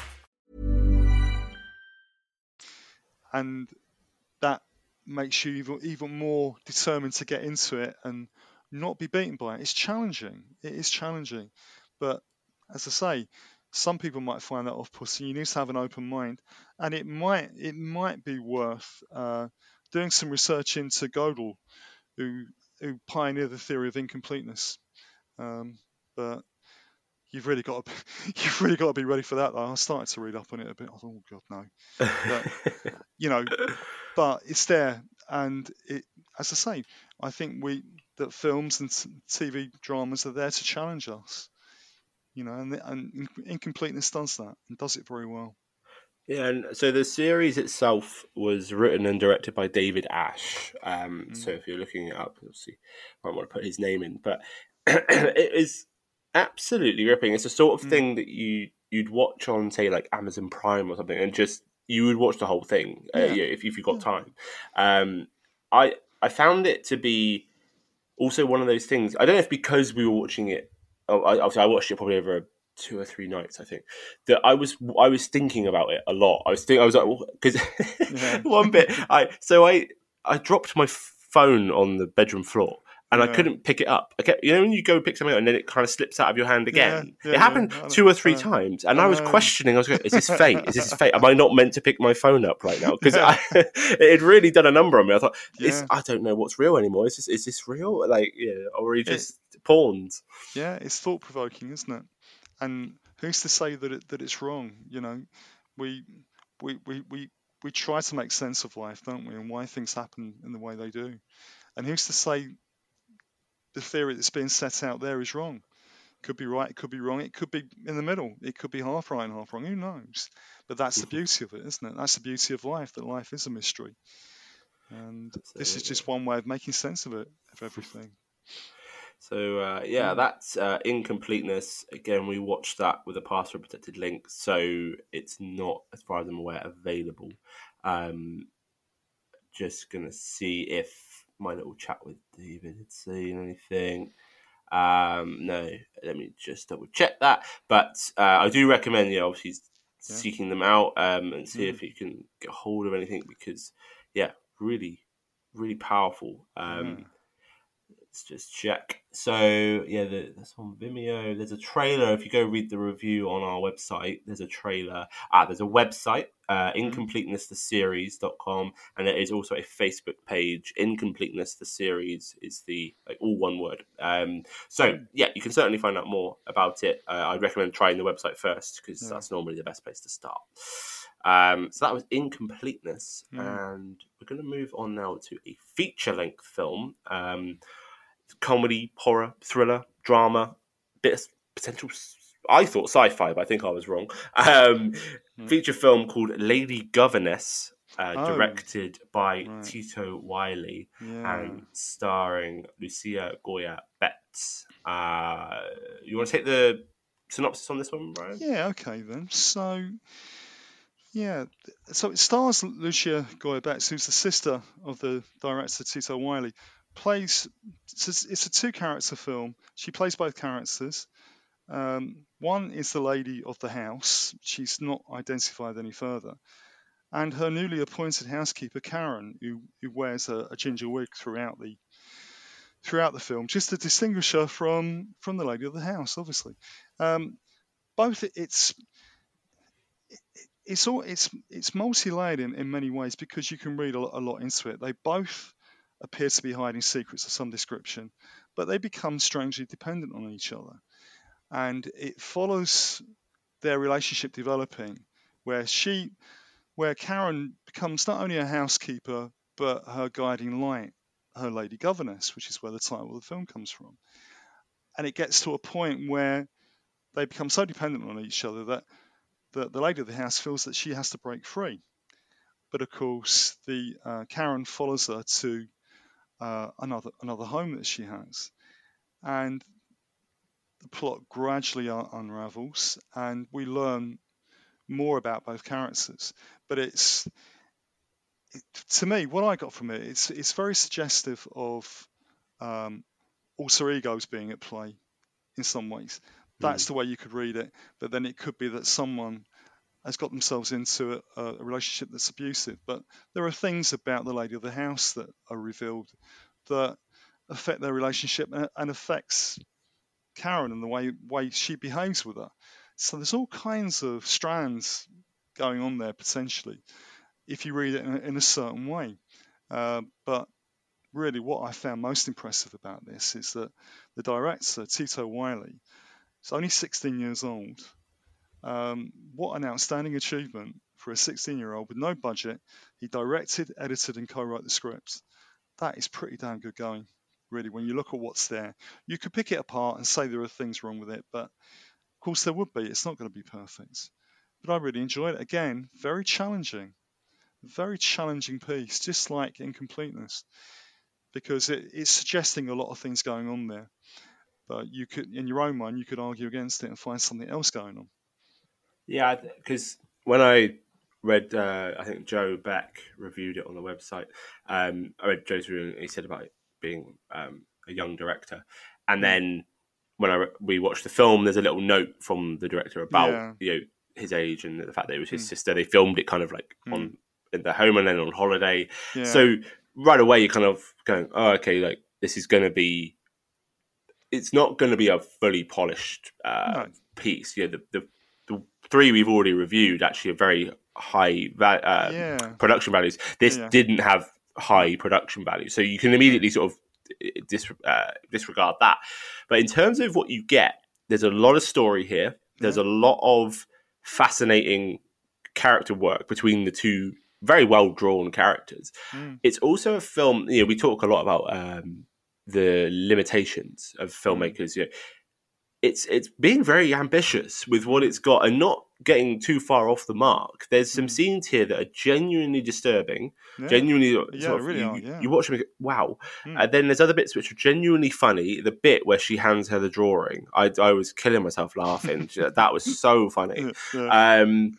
And that makes you even, even more determined to get into it and not be beaten by it. It's challenging. It is challenging. But as I say, some people might find that off-putting. You need to have an open mind. And it might it might be worth uh, doing some research into Gödel, who, who pioneered the theory of incompleteness. Um, but You've really got to, you've really got to be ready for that. Though. I started to read up on it a bit. I thought, oh God, no. But, you know, but it's there, and it, as I say, I think we that films and T V dramas are there to challenge us. You know, and, and Incompleteness does that and does it very well. Yeah, and so the series itself was written and directed by David Ash. Um, mm. So if you're looking it up, you'll see. I might want to put his name in, but it is absolutely ripping. It's the sort of mm. thing that you you'd watch on, say, like Amazon Prime or something, and just you would watch the whole thing yeah. uh, if if you got yeah. time. Um, I I found it to be also one of those things. I don't know if because we were watching it. Oh, I, obviously I watched it probably over a two or three nights, I think, that I was I was thinking about it a lot. I was thinking I was like because yeah. one bit I so I I dropped my phone on the bedroom floor and yeah. I couldn't pick it up. I kept, you know when you go pick something up and then it kind of slips out of your hand again. Yeah, yeah, it happened yeah. two or three uh, times, and uh, I was questioning. I was going, "Is this fate? Is this fate? Am I not meant to pick my phone up right now?" Because yeah. it had really done a number on me. I thought, yeah. I don't know what's real anymore. Is this is this real? Like, yeah, or are we just it, pawns? Yeah, it's thought provoking, isn't it? And who's to say that it, that it's wrong? You know, we we, we we we try to make sense of life, don't we, and why things happen in the way they do. And who's to say the theory that's being set out there is wrong? Could be right, it could be wrong, it could be in the middle, it could be half right and half wrong. Who knows? But that's the beauty of it, isn't it? That's the beauty of life. That life is a mystery, and Absolutely. This is just one way of making sense of it, of everything. So, uh, yeah, that's uh, Incompleteness. Again, we watched that with a password protected link, so it's not, as far as I'm aware, available. Um, just going to see if my little chat with David had seen anything. Um, no, let me just double check that. But uh, I do recommend, you know, obviously yeah. seeking them out um, and see mm. if you can get hold of anything because, yeah, really, really powerful. Um, mm. Let's just check. So, yeah, the, that's on Vimeo. There's a trailer. If you go read the review on our website, there's a trailer. Ah, there's a website, uh, incompleteness the series dot com, and there is also a Facebook page. Incompleteness the Series is the, like, all one word. Um, so, yeah, you can certainly find out more about it. Uh, I'd recommend trying the website first because yeah. that's normally the best place to start. Um, so that was Incompleteness, mm. and we're going to move on now to a feature-length film. Um, comedy, horror, thriller, drama, bit of potential, I thought sci-fi, but I think I was wrong. Um, mm. Feature film called Lady Governess, uh, oh. directed by right. Tito Wiley yeah. and starring Lucia Goya Betts. Uh, you want to take the synopsis on this one, Brian? Yeah, okay then. So, yeah, so it stars Lucia Goya Betts, who's the sister of the director Tito Wiley. Plays it's a two character film. She plays both characters. Um, one is the lady of the house. She's not identified any further, and her newly appointed housekeeper Karen, who, who wears a, a ginger wig throughout the throughout the film, just to distinguish her from from the lady of the house. Obviously, um, both it's it's all it's it's multi-layered in, in many ways because you can read a lot, a lot into it. They both appear to be hiding secrets of some description, but they become strangely dependent on each other, and it follows their relationship developing, where she, where Karen becomes not only a housekeeper but her guiding light, her lady governess, which is where the title of the film comes from, and it gets to a point where they become so dependent on each other that the, the lady of the house feels that she has to break free. But of course, the uh, Karen follows her to uh, another another home that she has, and the plot gradually un- unravels, and we learn more about both characters. But it's it, to me, what I got from it, it's it's very suggestive of um, alter egos being at play in some ways. That's the way you could read it. But then it could be that someone has got themselves into a, a relationship that's abusive. But there are things about the lady of the house that are revealed that affect their relationship and, and affects Karen and the way way she behaves with her. So there's all kinds of strands going on there potentially if you read it in a, in a certain way. Uh, but really, what I found most impressive about this is that the director, Tito Wiley, is only sixteen years old. Um, what an outstanding achievement for a sixteen-year-old with no budget. He directed, edited, and co-wrote the script. That is pretty damn good going, really, when you look at what's there. You could pick it apart and say there are things wrong with it, but of course there would be. It's not going to be perfect. But I really enjoyed it. Again, very challenging. Very challenging piece, just like Incompleteness, because it, it's suggesting a lot of things going on there. But you could, in your own mind, you could argue against it and find something else going on. Yeah, because when I read, uh, I think Joe Beck reviewed it on the website. Um, I read Joe's review, and he said about it being um, a young director. And then when I re- we watched the film, there's a little note from the director about Yeah. you know his age and the fact that it was his Mm. sister. They filmed it kind of like Mm. on in their home and then on holiday. Yeah. So right away, you're kind of going, oh, okay, like this is going to be. It's not going to be a fully polished uh, No. piece. You know, the, the the three we've already reviewed actually are very high va- uh, Yeah. production values. This Yeah. didn't have high production value, so you can immediately sort of dis- uh, disregard that. But in terms of what you get, there's a lot of story here. There's a lot of fascinating character work between the two very well drawn characters. Mm. It's also a film. You know, we talk a lot about um, the limitations of filmmakers. You know, it's it's being very ambitious with what it's got and not getting too far off the mark. There's some scenes here that are genuinely disturbing, Yeah. genuinely Yeah, sort of, really you, are, yeah. you watch them and go, wow. Mm. And then there's other bits which are genuinely funny. The bit where she hands her the drawing, I, I was killing myself laughing. That was so funny. Yeah. Um,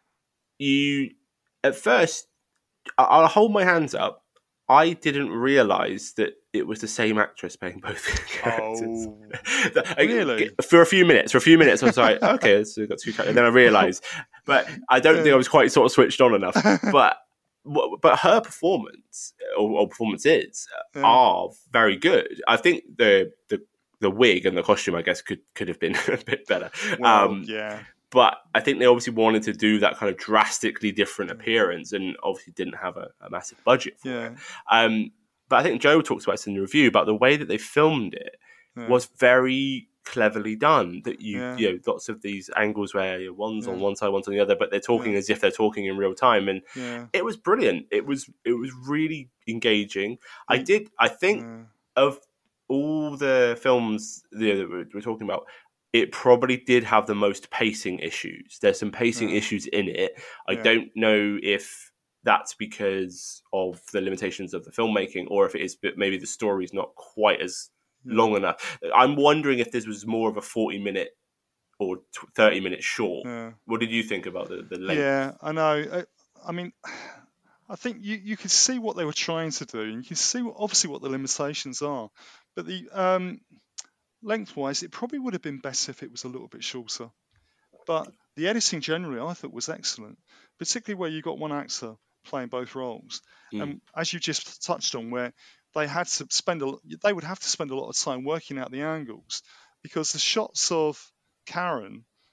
you at first, I- I'll hold my hands up. I didn't realise that it was the same actress playing both characters. Oh, I- really? For a few minutes, for a few minutes, I was like, okay, so we've got two characters. And then I realised, but I don't think I was quite sort of switched on enough. But but her performance or, or performances Yeah. are very good. I think the the the wig and the costume, I guess, could could have been a bit better. Well, Um, yeah. But I think they obviously wanted to do that kind of drastically different appearance, and obviously didn't have a, a massive budget for Yeah. it. Um, but I think Joe talks about this in the review about the way that they filmed it Yeah. was very cleverly done. That you, Yeah. you know, lots of these angles where you know, one's Yeah. on one side, one's on the other, but they're talking Yeah. as if they're talking in real time, and Yeah. it was brilliant. It was it was really engaging. I The- did. I think Yeah. of all the films you know, that we're, we're talking about, it probably did have the most pacing issues. There's some pacing Yeah. issues in it. I Yeah. don't know if that's because of the limitations of the filmmaking or if it is but maybe the story's not quite as Yeah. long enough. I'm wondering if this was more of a forty minute or thirty minute short. Yeah. What did you think about the, the length? Yeah, I know. I, I mean, I think you, you could see what they were trying to do, and you can see what, obviously what the limitations are. But the um, lengthwise, it probably would have been better if it was a little bit shorter. But the editing generally, I thought, was excellent, particularly where you got one actor playing both roles. Mm. And as you just touched on, where they had to spend a, they would have to spend a lot of time working out the angles, because the shots of Karen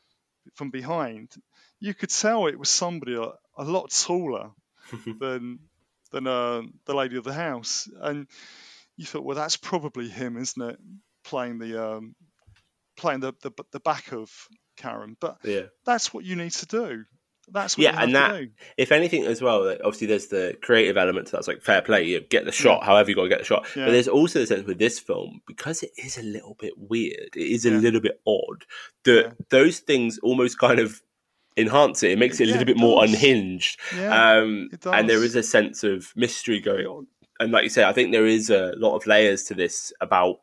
from behind, you could tell it was somebody a, a lot taller than than uh, the lady of the house, and you thought, well, that's probably him, isn't it, playing the um, playing the, the the back of Karen? But Yeah. that's what you need to do. That's what Yeah, you have and to that, do. if anything as well, like, obviously there's the creative element to that's like fair play. You get the shot, Yeah. however you got to get the shot. Yeah. But there's also the sense with this film, because it is a little bit weird, it is a Yeah. little bit odd, that Yeah. those things almost kind of enhance it. It makes it a Yeah, little it bit more does. unhinged. Yeah, um, it and there does. is a sense of mystery going on. And like you say, I think there is a lot of layers to this about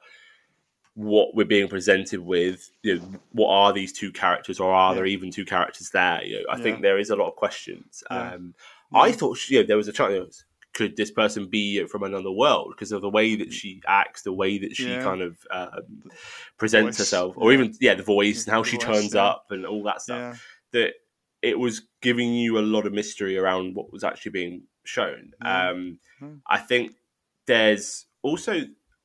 what we're being presented with. You know, what are these two characters, or are Yeah. there even two characters there? You know, I Yeah. think there is a lot of questions. Yeah. Um, Yeah. I thought, you know, there was a chance. Could this person be from another world because of the way that she acts, the way that she Yeah. kind of um, presents Voice, herself, or yeah. even yeah, the voice and how The she voice, turns yeah. up and all that stuff? Yeah. That it was giving you a lot of mystery around what was actually being shown. Yeah. Um, Mm. I think there's also,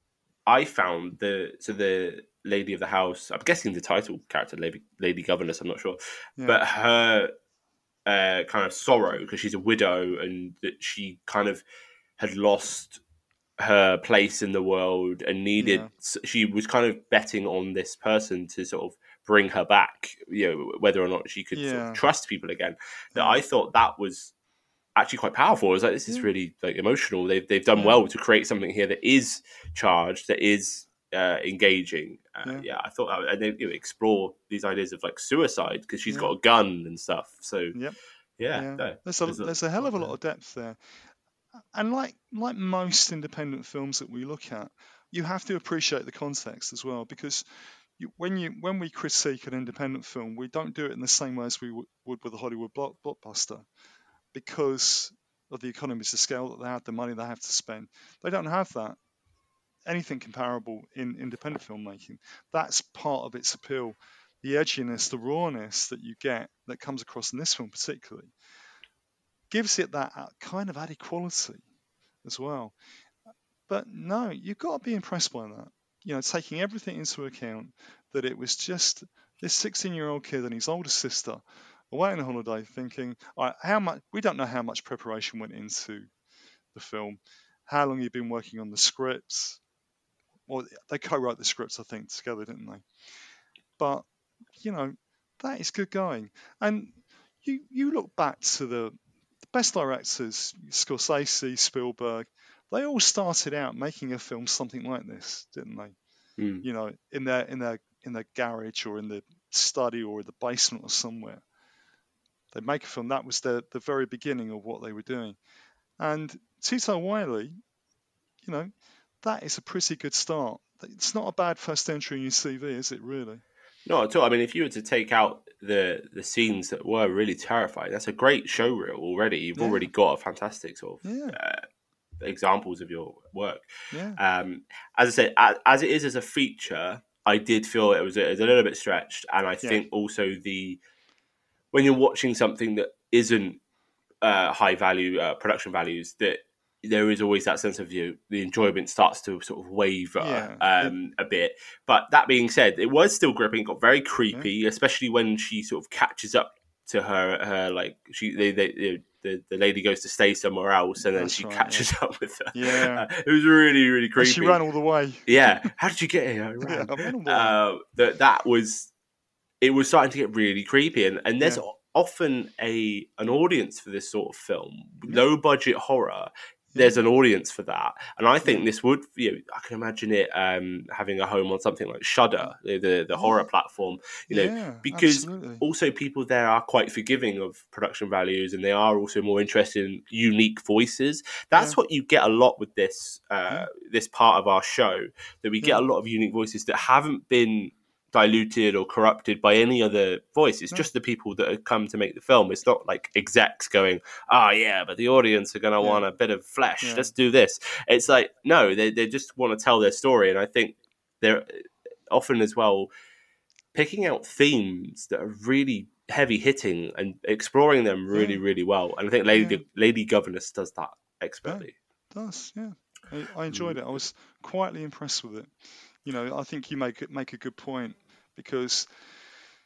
I found the so the lady of the house. I'm guessing the title character, Lady, lady Governess. I'm not sure, Yeah. but her uh, kind of sorrow because she's a widow and that she kind of had lost her place in the world and needed. Yeah. She was kind of betting on this person to sort of bring her back. You know, whether or not she could sort Yeah. of trust people again. That Yeah. I thought that was actually quite powerful. I was like, this is Yeah. really like emotional. They've they've done Yeah. well to create something here that is charged, that is uh, engaging. Uh, yeah. Yeah. I thought that, and they you know, explore these ideas of like suicide because she's Yeah. got a gun and stuff. So Yep. yeah, Yeah. no, There's a there's a hell of a lot of depth there. And like like most independent films that we look at, you have to appreciate the context as well, because you, when you when we critique an independent film, we don't do it in the same way as we w- would with a Hollywood block, blockbuster, because of the economies of scale that they have, the money they have to spend. They don't have that anything comparable in independent filmmaking. That's part of its appeal. The edginess, the rawness that you get that comes across in this film particularly gives it that kind of added quality as well. But no, you've got to be impressed by that. You know, taking everything into account, that it was just this sixteen-year-old kid and his older sister away on a holiday thinking, all right, how much, we don't know how much preparation went into the film, how long you've been working on the scripts. Well, they co-wrote the scripts, I think, together, didn't they? But, you know, that is good going. And you, you look back to the best directors, Scorsese, Spielberg, they all started out making a film something like this, didn't they? Mm. You know, in their in their in their garage or in the study or in the basement or somewhere. They make a film. That was the the very beginning of what they were doing. And Tito Wiley, you know, that is a pretty good start. It's not a bad first entry in your C V, is it really? Not at all. I mean, if you were to take out the the scenes that were really terrifying, that's a great show reel already. You've Yeah. already got a fantastic sort of Yeah. uh, examples of your work. Yeah. Um, as I said, as, as it is as a feature, I did feel it was a, it was a little bit stretched, and I Yeah. think also the when you're watching something that isn't uh, high value uh, production values, that there is always that sense of you. The enjoyment starts to sort of waver Yeah. um, a bit. But that being said, it was still gripping. Got very creepy, especially when she sort of catches up to her. Her like she they, they, the the lady goes to stay somewhere else, and then That's she right, catches up with her. Yeah. Uh, it was really really And creepy. she ran all the way. Yeah, how did you get here? I ran. Yeah, I ran all the way. Uh, that that was it was starting to get really creepy, and and there's Yeah. often a an audience for this sort of film, low budget horror. There's an audience for that, and I think this would, you know, I can imagine it um, having a home on something like Shudder, the the, the horror platform, you know, Yeah, because absolutely. also people there are quite forgiving of production values, and they are also more interested in unique voices. That's Yeah. what you get a lot with this uh, this part of our show, that we get Yeah. a lot of unique voices that haven't been diluted or corrupted by any other voice. It's No. just the people that have come to make the film. It's not like execs going, oh yeah, but the audience are going to Yeah. want a bit of flesh. Yeah. Let's do this. It's like, no, they, they just want to tell their story. And I think they're often as well picking out themes that are really heavy hitting and exploring them really, Yeah. really well. And I think Lady, Yeah. Lady Governess does that expertly. It does, yeah. I, I enjoyed it. I was quietly impressed with it. You know, I think you make it make a good point, because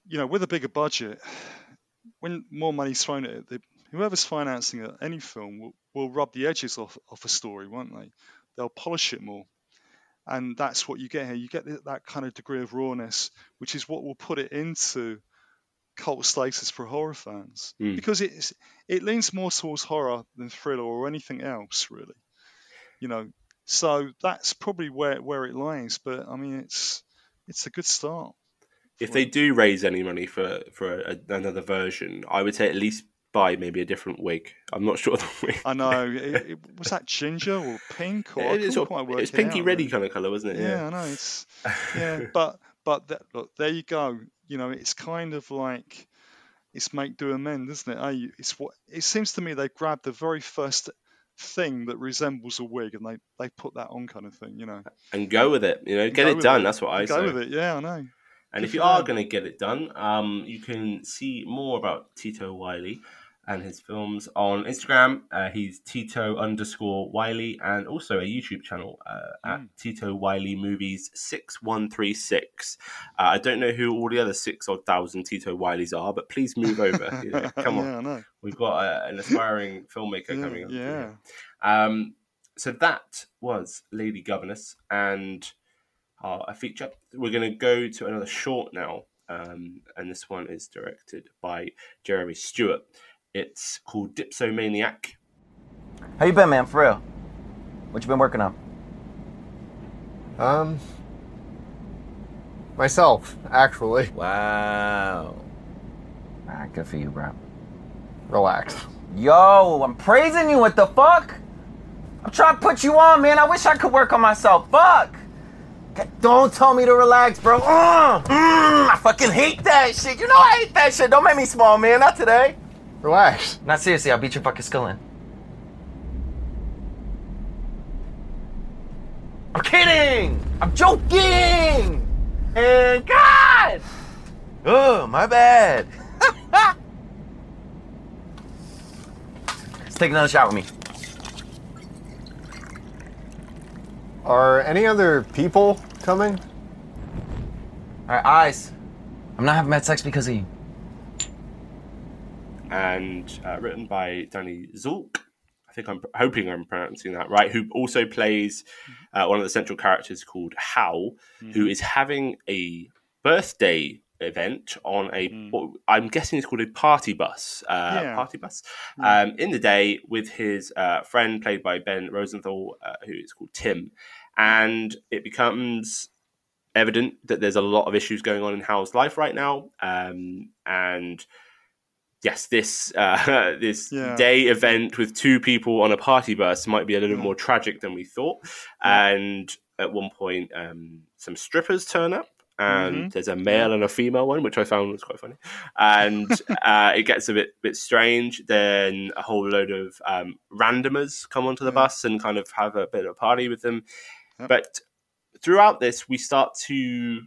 you know, with a bigger budget, when more money's thrown at it, the, whoever's financing it, any film will, will rub the edges off, off a story, won't they? They'll polish it more. And that's what you get here. You get that kind of degree of rawness, which is what will put it into cult status for horror fans. Mm. Because it's, it leans more towards horror than thriller or anything else, really. You know, so that's probably where, where it lies. But, I mean, it's it's a good start. If they do raise any money for, for a, another version, I would say at least buy maybe a different wig. I'm not sure the wig. I know. It, it, was that ginger or pink? Or it, I it's couldn't sort of, quite work it's it pinky out, reddy really. kind of colour, wasn't it? Yeah, Yeah, I know. It's yeah, but but that, look, there you go. You know, it's kind of like it's make do amend, isn't it? Eh? It's what it seems to me. They grabbed the very first thing that resembles a wig and they, they put that on, kind of thing. You know, and go with it. You know, get go it with done. it. That's what I go say. with it. Yeah, I know. And Good if you for are them. going to get it done, um, you can see more about Tito Wiley and his films on Instagram. Uh, he's Tito underscore Wiley, and also a YouTube channel uh, at Mm. Tito Wiley Movies six one three six. Uh, I don't know who all the other six odd thousand Tito Wileys are, but please move over. You know, come on, Yeah, I know. we've got a, an aspiring filmmaker Yeah, coming up. yeah. Here. Um, so that was Lady Governess and uh, a feature. We're going to go to another short now, um, and this one is directed by Jeremy Stewart. It's called Dipsomaniac. How you been, man? For real? What you been working on? Um, myself, actually. Wow. Ah, good for you, bro. Relax. Yo, I'm praising you. What the fuck? I'm trying to put you on, man. I wish I could work on myself. Fuck. Don't tell me to relax, bro. Uh, mm, I fucking hate that shit. You know I hate that shit. Don't make me small, man. Not today. Relax. Not seriously. I'll beat your fucking skull in. I'm kidding. I'm joking. And God. Oh, my bad. Let's take another shot with me. Are any other people coming? All right, eyes. I'm not having had sex because of you. And uh, written by Danny Zulk. I think I'm hoping I'm pronouncing that right. Who also plays uh, one of the central characters called Hal, mm-hmm. who is having a birthday event on a, mm. what I'm guessing is called a party bus, uh, yeah. party bus, mm. um, in the day with his uh, friend played by Ben Rosenthal, uh, who is called Tim. And it becomes evident that there's a lot of issues going on in Hal's life right now. Um, and yes, this uh, this yeah. day event with two people on a party bus might be a little mm. more tragic than we thought. Yeah. And at one point, um, some strippers turn up. And mm-hmm. there's a male and a female one, which I found was quite funny. And uh, it gets a bit bit strange. Then a whole load of um, randomers come onto the yeah. bus and kind of have a bit of a party with them. Yep. But throughout this, we start to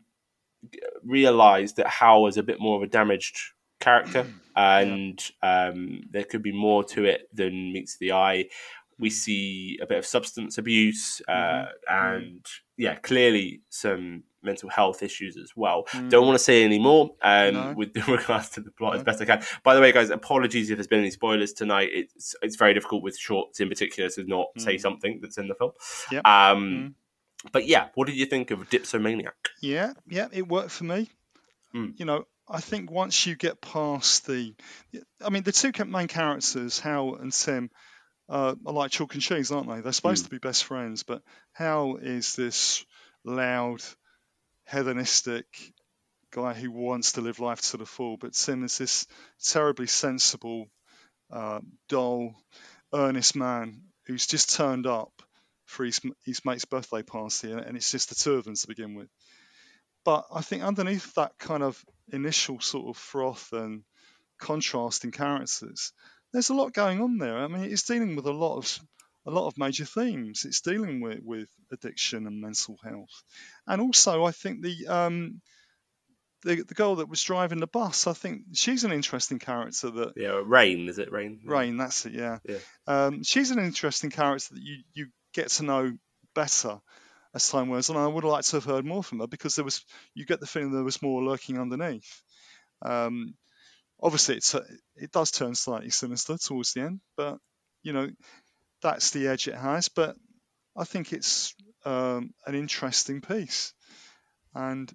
realize that Hal is a bit more of a damaged character. And yeah. um, there could be more to it than meets the eye. We see a bit of substance abuse uh, mm-hmm. and, yeah, clearly some mental health issues as well. Mm. Don't want to say any more um, no. with regards to the plot no. as best I can. By the way, guys, apologies if there's been any spoilers tonight. It's it's very difficult with shorts in particular to not mm. say something that's in the film. Yep. Um, mm. But, yeah, what did you think of Dipsomaniac? Yeah, yeah, it worked for me. Mm. You know, I think once you get past the... I mean, the two main characters, Hal and Tim, Uh, are like chalk and cheese, aren't they? They're supposed mm. to be best friends, but Hal is this loud, hedonistic guy who wants to live life to the full, but Tim is this terribly sensible, uh, dull, earnest man who's just turned up for his, his mate's birthday party, and it's just the two of them to begin with. But I think underneath that kind of initial sort of froth and contrasting characters, there's a lot going on there. I mean, it's dealing with a lot of a lot of major themes. It's dealing with, with addiction and mental health, and also I think the um the the girl that was driving the bus, I think she's an interesting character. That yeah, Rain is it Rain? Rain, that's it. Yeah, yeah. Um, she's an interesting character that you you get to know better as time wears on. I would have liked to have heard more from her because there was you get the feeling there was more lurking underneath. Um, obviously, it's it does turn slightly sinister towards the end, but you know that's the edge it has. But I think it's um, an interesting piece and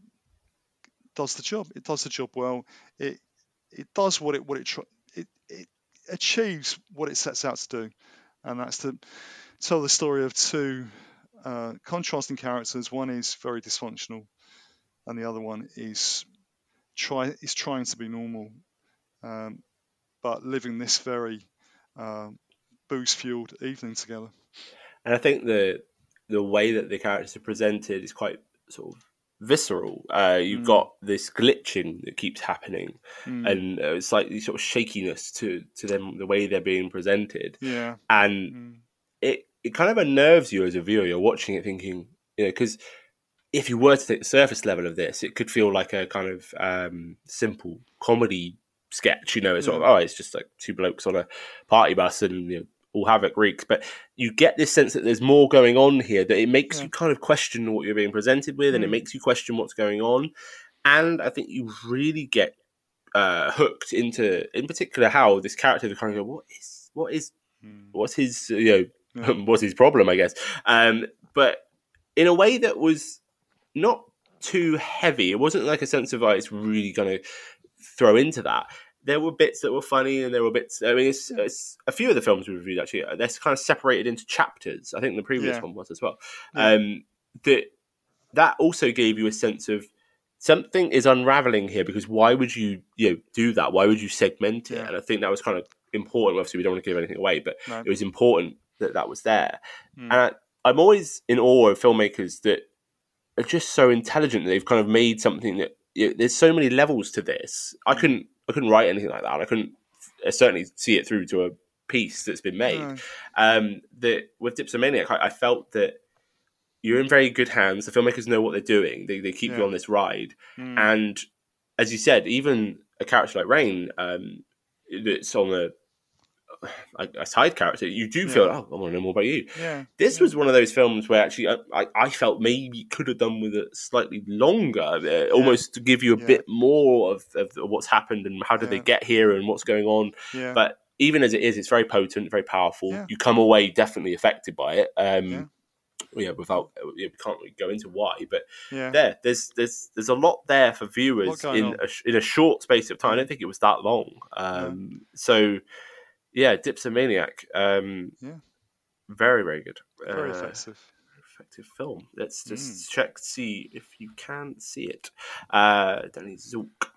does the job. It does the job well. It it does what it what it tr- it it achieves what it sets out to do, and that's to tell the story of two uh, contrasting characters. One is very dysfunctional, and the other one is try is trying to be normal, um, but living this very uh, booze-fueled evening together. And I think the the way that the characters are presented is quite sort of visceral. Uh, you've mm. got this glitching that keeps happening, mm. and uh, it's like this sort of shakiness to to them, the way they're being presented. Yeah, and mm. it it kind of unnerves you as a viewer. You're watching it thinking, you know, because if you were to take the surface level of this, it could feel like a kind of um, simple comedy sketch. You know, it's yeah. sort of, oh, it's just like two blokes on a party bus and, you know, all havoc wreaks. But you get this sense that there's more going on here, that it makes yeah. you kind of question what you're being presented with, mm. and it makes you question what's going on. And I think you really get uh, hooked into, in particular, how this character kind of go, what is, what is, mm. what's his, you know, yeah. what's his problem, I guess. Um, but in a way that was not too heavy. It wasn't like a sense of, oh, it's really going to throw into that. There were bits that were funny, and there were bits. I mean, it's, it's a few of the films we reviewed actually. They're kind of separated into chapters. I think the previous yeah. one was as well. Yeah. Um, that that also gave you a sense of something is unraveling here, because why would you you know do that? Why would you segment it? Yeah. And I think that was kind of important. Obviously, we don't want to give anything away, but no. it was important that that was there. Mm. And I, I'm always in awe of filmmakers that are just so intelligent that they've kind of made something that, you know, there's so many levels to this. I couldn't I couldn't write anything like that. I couldn't uh, certainly see it through to a piece that's been made. No. Um, that with Dipsomaniac, I, I felt that you're in very good hands. The filmmakers know what they're doing. They they keep yeah. you on this ride. Mm. And as you said, even a character like Rain, um, that's on a A, a side character, you do feel, yeah. oh, I want to know more about you. Yeah. This yeah. was one of those films where actually I, I, I felt maybe could have done with it slightly longer, uh, yeah. almost to give you a yeah. bit more of, of what's happened and how did yeah. they get here and what's going on. Yeah. But even as it is, it's very potent, very powerful. Yeah. You come away definitely affected by it. Um, yeah. Yeah, without we can't really go into why, but yeah. there, there's there's there's a lot there for viewers in a, in a short space of time. I don't think it was that long. Um, yeah. So. Yeah, Dipsomaniac. Um, yeah, very, very good. Very uh, effective. Effective film. Let's just Mm. check, see if you can see it. Uh, Danny Zook.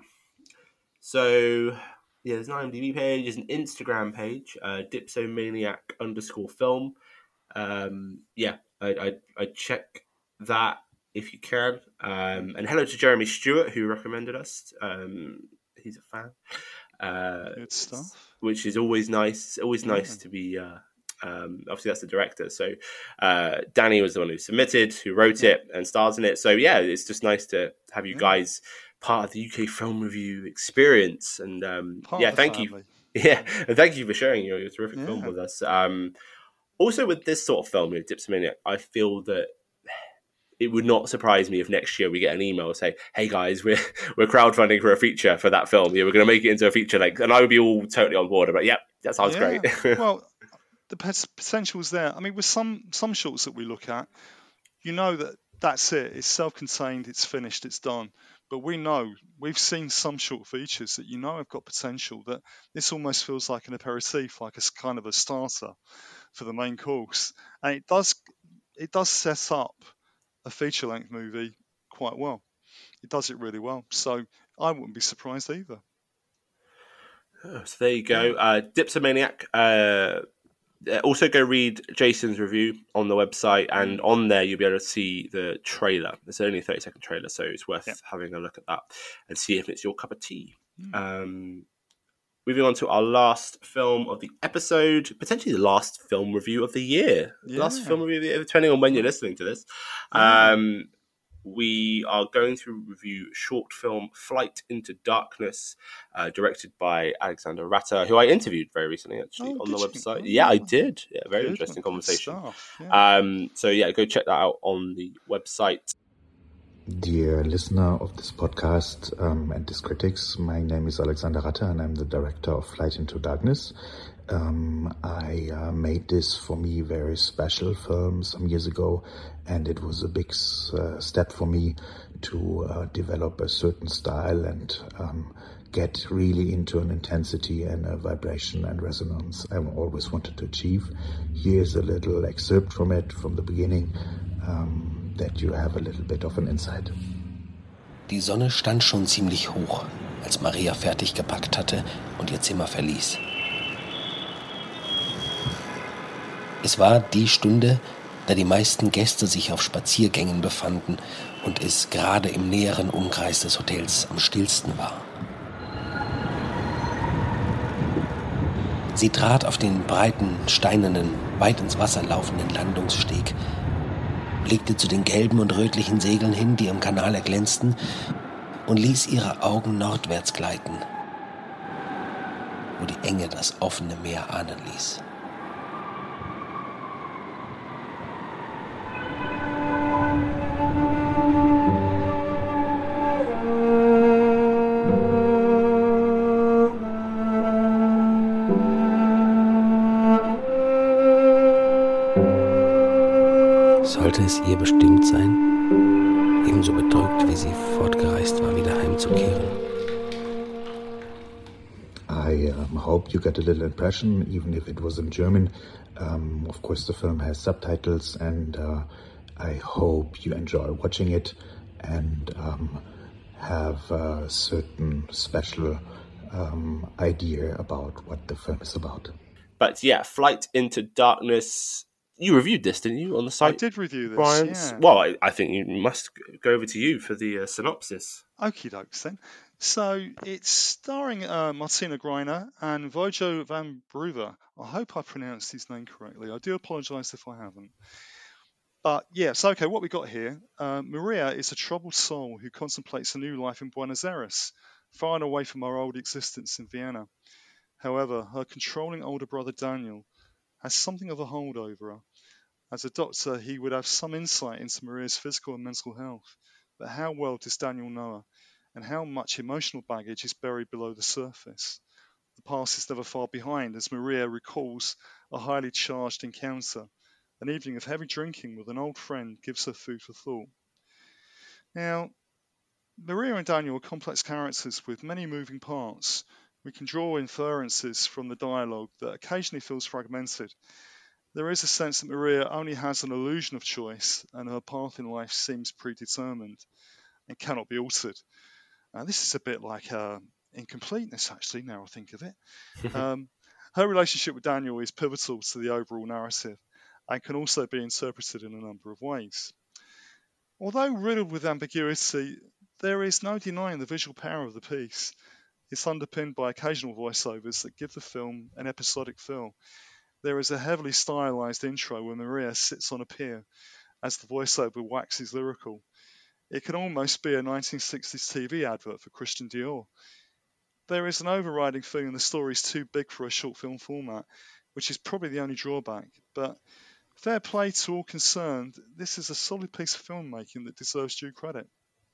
So, yeah, there's an IMDb page, there's an Instagram page, uh, Dipsomaniac underscore film. Um, yeah, I, I, I check that if you can. Um, and hello to Jeremy Stewart, who recommended us. Um, he's a fan. Uh, Good stuff. Which is always nice. It's always Yeah. nice to be. Uh, um, obviously, that's the director. So uh, Danny was the one who submitted, who wrote it, and stars in it. So yeah, it's just nice to have you Yeah. guys part of the U K film review experience. And um, Part yeah, of the thank family. you. Yeah, and thank you for sharing your, your terrific Yeah. film with us. Um, also, with this sort of film, with Dipsomaniac, I feel that it would not surprise me if next year we get an email say, "Hey guys, we're we're crowdfunding for a feature for that film. Yeah, we're going to make it into a feature length," and I would be all totally on board. But yeah, that sounds Yeah. great. Well, the pot- potential's there. I mean, with some some shorts that we look at, you know that that's it. It's self-contained. It's finished. It's done. But we know we've seen some short features that you know have got potential. That this almost feels like an aperitif, like a s- kind of a starter for the main course, and it does it does set up a feature-length movie quite well. It does it really well. So I wouldn't be surprised either. Oh, so there you go. Uh, Dipsomaniac. Uh, also go read Jason's review on the website, and on there you'll be able to see the trailer. It's only a thirty second trailer, so it's worth Yeah. having a look at that and see if it's your cup of tea. Mm. Um, moving on to our last film of the episode, potentially the last film review of the year. Last Yeah. film review of the year, depending on when you're listening to this. Yeah. Um, we are going to review short film Flight into Darkness, uh, directed by Alexander Ratter, who I interviewed very recently, actually, Oh, on the did you? website. Oh, Yeah, I did. Yeah, very Good, interesting good conversation. stuff, yeah. Um, so, yeah, go check that out on the website. Dear listener of this podcast um, and this critics, my name is Alexander Ratter and I'm the director of Flight into Darkness. Um, I uh, made this, for me, very special film some years ago, and it was a big uh, step for me to uh, develop a certain style and um, get really into an intensity and a vibration and resonance I always wanted to achieve. Here's a little excerpt from it, from the beginning, um, that you have a little bit of an insight. Die Sonne stand schon ziemlich hoch, als Maria fertig gepackt hatte und ihr Zimmer verließ. Es war die Stunde, da die meisten Gäste sich auf Spaziergängen befanden und es gerade im näheren Umkreis des Hotels am stillsten war. Sie trat auf den breiten, steinernen, weit ins Wasser laufenden Landungssteg, blickte zu den gelben und rötlichen Segeln hin, die im Kanal erglänzten, und ließ ihre Augen nordwärts gleiten, wo die Enge das offene Meer ahnen ließ. Sollte es ihr bestimmt sein, ebenso bedrückt wie sie fortgereist war, wieder heimzukehren? I um, hope you get a little impression, even if it was in German. Um, of course, the film has subtitles, and uh, I hope you enjoy watching it and um, have a certain special um, idea about what the film is about. But yeah, Flight into Darkness. You reviewed this, didn't you, on the site? I did review this, Brian? yeah. Well, I, I think you must go over to you for the uh, synopsis. Okie dokes then. So it's starring uh, Martina Greiner and Vojo van Brugge. I hope I pronounced his name correctly. I do apologise if I haven't. But yes, okay, what we got here. Uh, Maria is a troubled soul who contemplates a new life in Buenos Aires, far and away from her old existence in Vienna. However, her controlling older brother Daniel has something of a hold over her. As a doctor, he would have some insight into Maria's physical and mental health. But how well does Daniel know her? And how much emotional baggage is buried below the surface? The past is never far behind as Maria recalls a highly charged encounter. An evening of heavy drinking with an old friend gives her food for thought. Now, Maria and Daniel are complex characters with many moving parts. We can draw inferences from the dialogue that occasionally feels fragmented. There is a sense that Maria only has an illusion of choice and her path in life seems predetermined and cannot be altered. Uh, this is a bit like uh, incompleteness, actually, now I think of it. um, her relationship with Daniel is pivotal to the overall narrative and can also be interpreted in a number of ways. Although riddled with ambiguity, there is no denying the visual power of the piece. It's underpinned by occasional voiceovers that give the film an episodic feel. There is a heavily stylized intro where Maria sits on a pier as the voiceover waxes lyrical. It can almost be a nineteen sixties T V advert for Christian Dior. There is an overriding feeling the story is too big for a short film format, which is probably the only drawback. But fair play to all concerned, this is a solid piece of filmmaking that deserves due credit.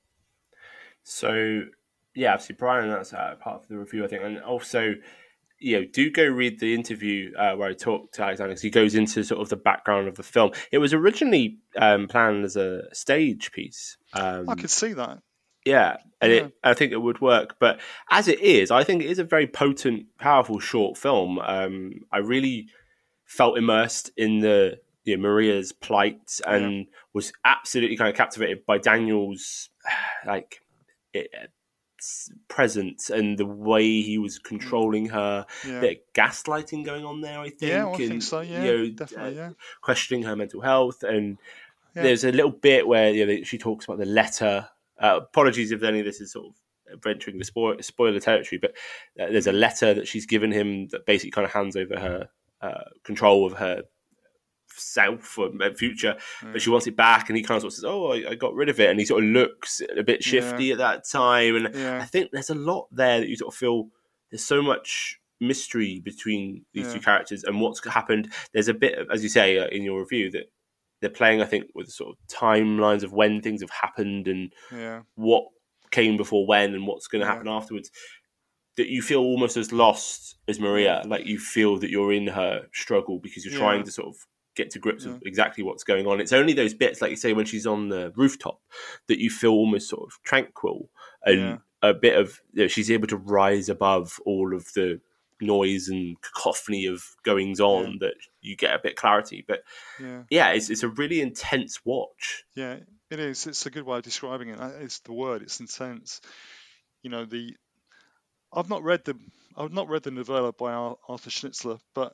So, yeah, obviously, Brian, that's uh, part of the review, I think. And also, you know, do go read the interview uh, where I talked to Alexander, because he goes into sort of the background of the film. It was originally um, planned as a stage piece. Um, I could see that. Yeah, and Yeah. It, I think it would work. But as it is, I think it is a very potent, powerful short film. Um, I really felt immersed in the you know, Maria's plight and Yeah. was absolutely kind of captivated by Daniel's like it, presence and the way he was controlling her. Yeah. Bit of gaslighting going on there, I think. Yeah, I and, think so, yeah, you know, definitely, uh, yeah. questioning her mental health. And Yeah. there's a little bit where you know, she talks about the letter. Uh, apologies if any of this is sort of venturing the spoil- spoiler territory, but uh, there's a letter that she's given him that basically kind of hands over her uh, control of her self or future, Mm. but she wants it back, and he kind of sort of says, "Oh, I, I got rid of it," and he sort of looks a bit shifty Yeah. at that time. And Yeah. I think there's a lot there that you sort of feel there's so much mystery between these Yeah. two characters and what's happened. There's a bit, of, as you say uh, in your review, that they're playing, I think, with sort of timelines of when things have happened and Yeah. what came before when and what's going to Yeah. happen afterwards. That you feel almost as lost as Maria, like you feel that you're in her struggle because you're Yeah. trying to sort of get to grips Yeah. with exactly what's going on. It's only those bits, like you say, when she's on the rooftop, that you feel almost sort of tranquil and Yeah. a bit of, you know, she's able to rise above all of the noise and cacophony of goings on, that you get a bit of clarity. But Yeah. yeah, it's it's a really intense watch. Yeah, it is. It's a good way of describing it. Uh, It's the word. It's intense. You know, the I've not read the I've not read the novella by Ar- Arthur Schnitzler, but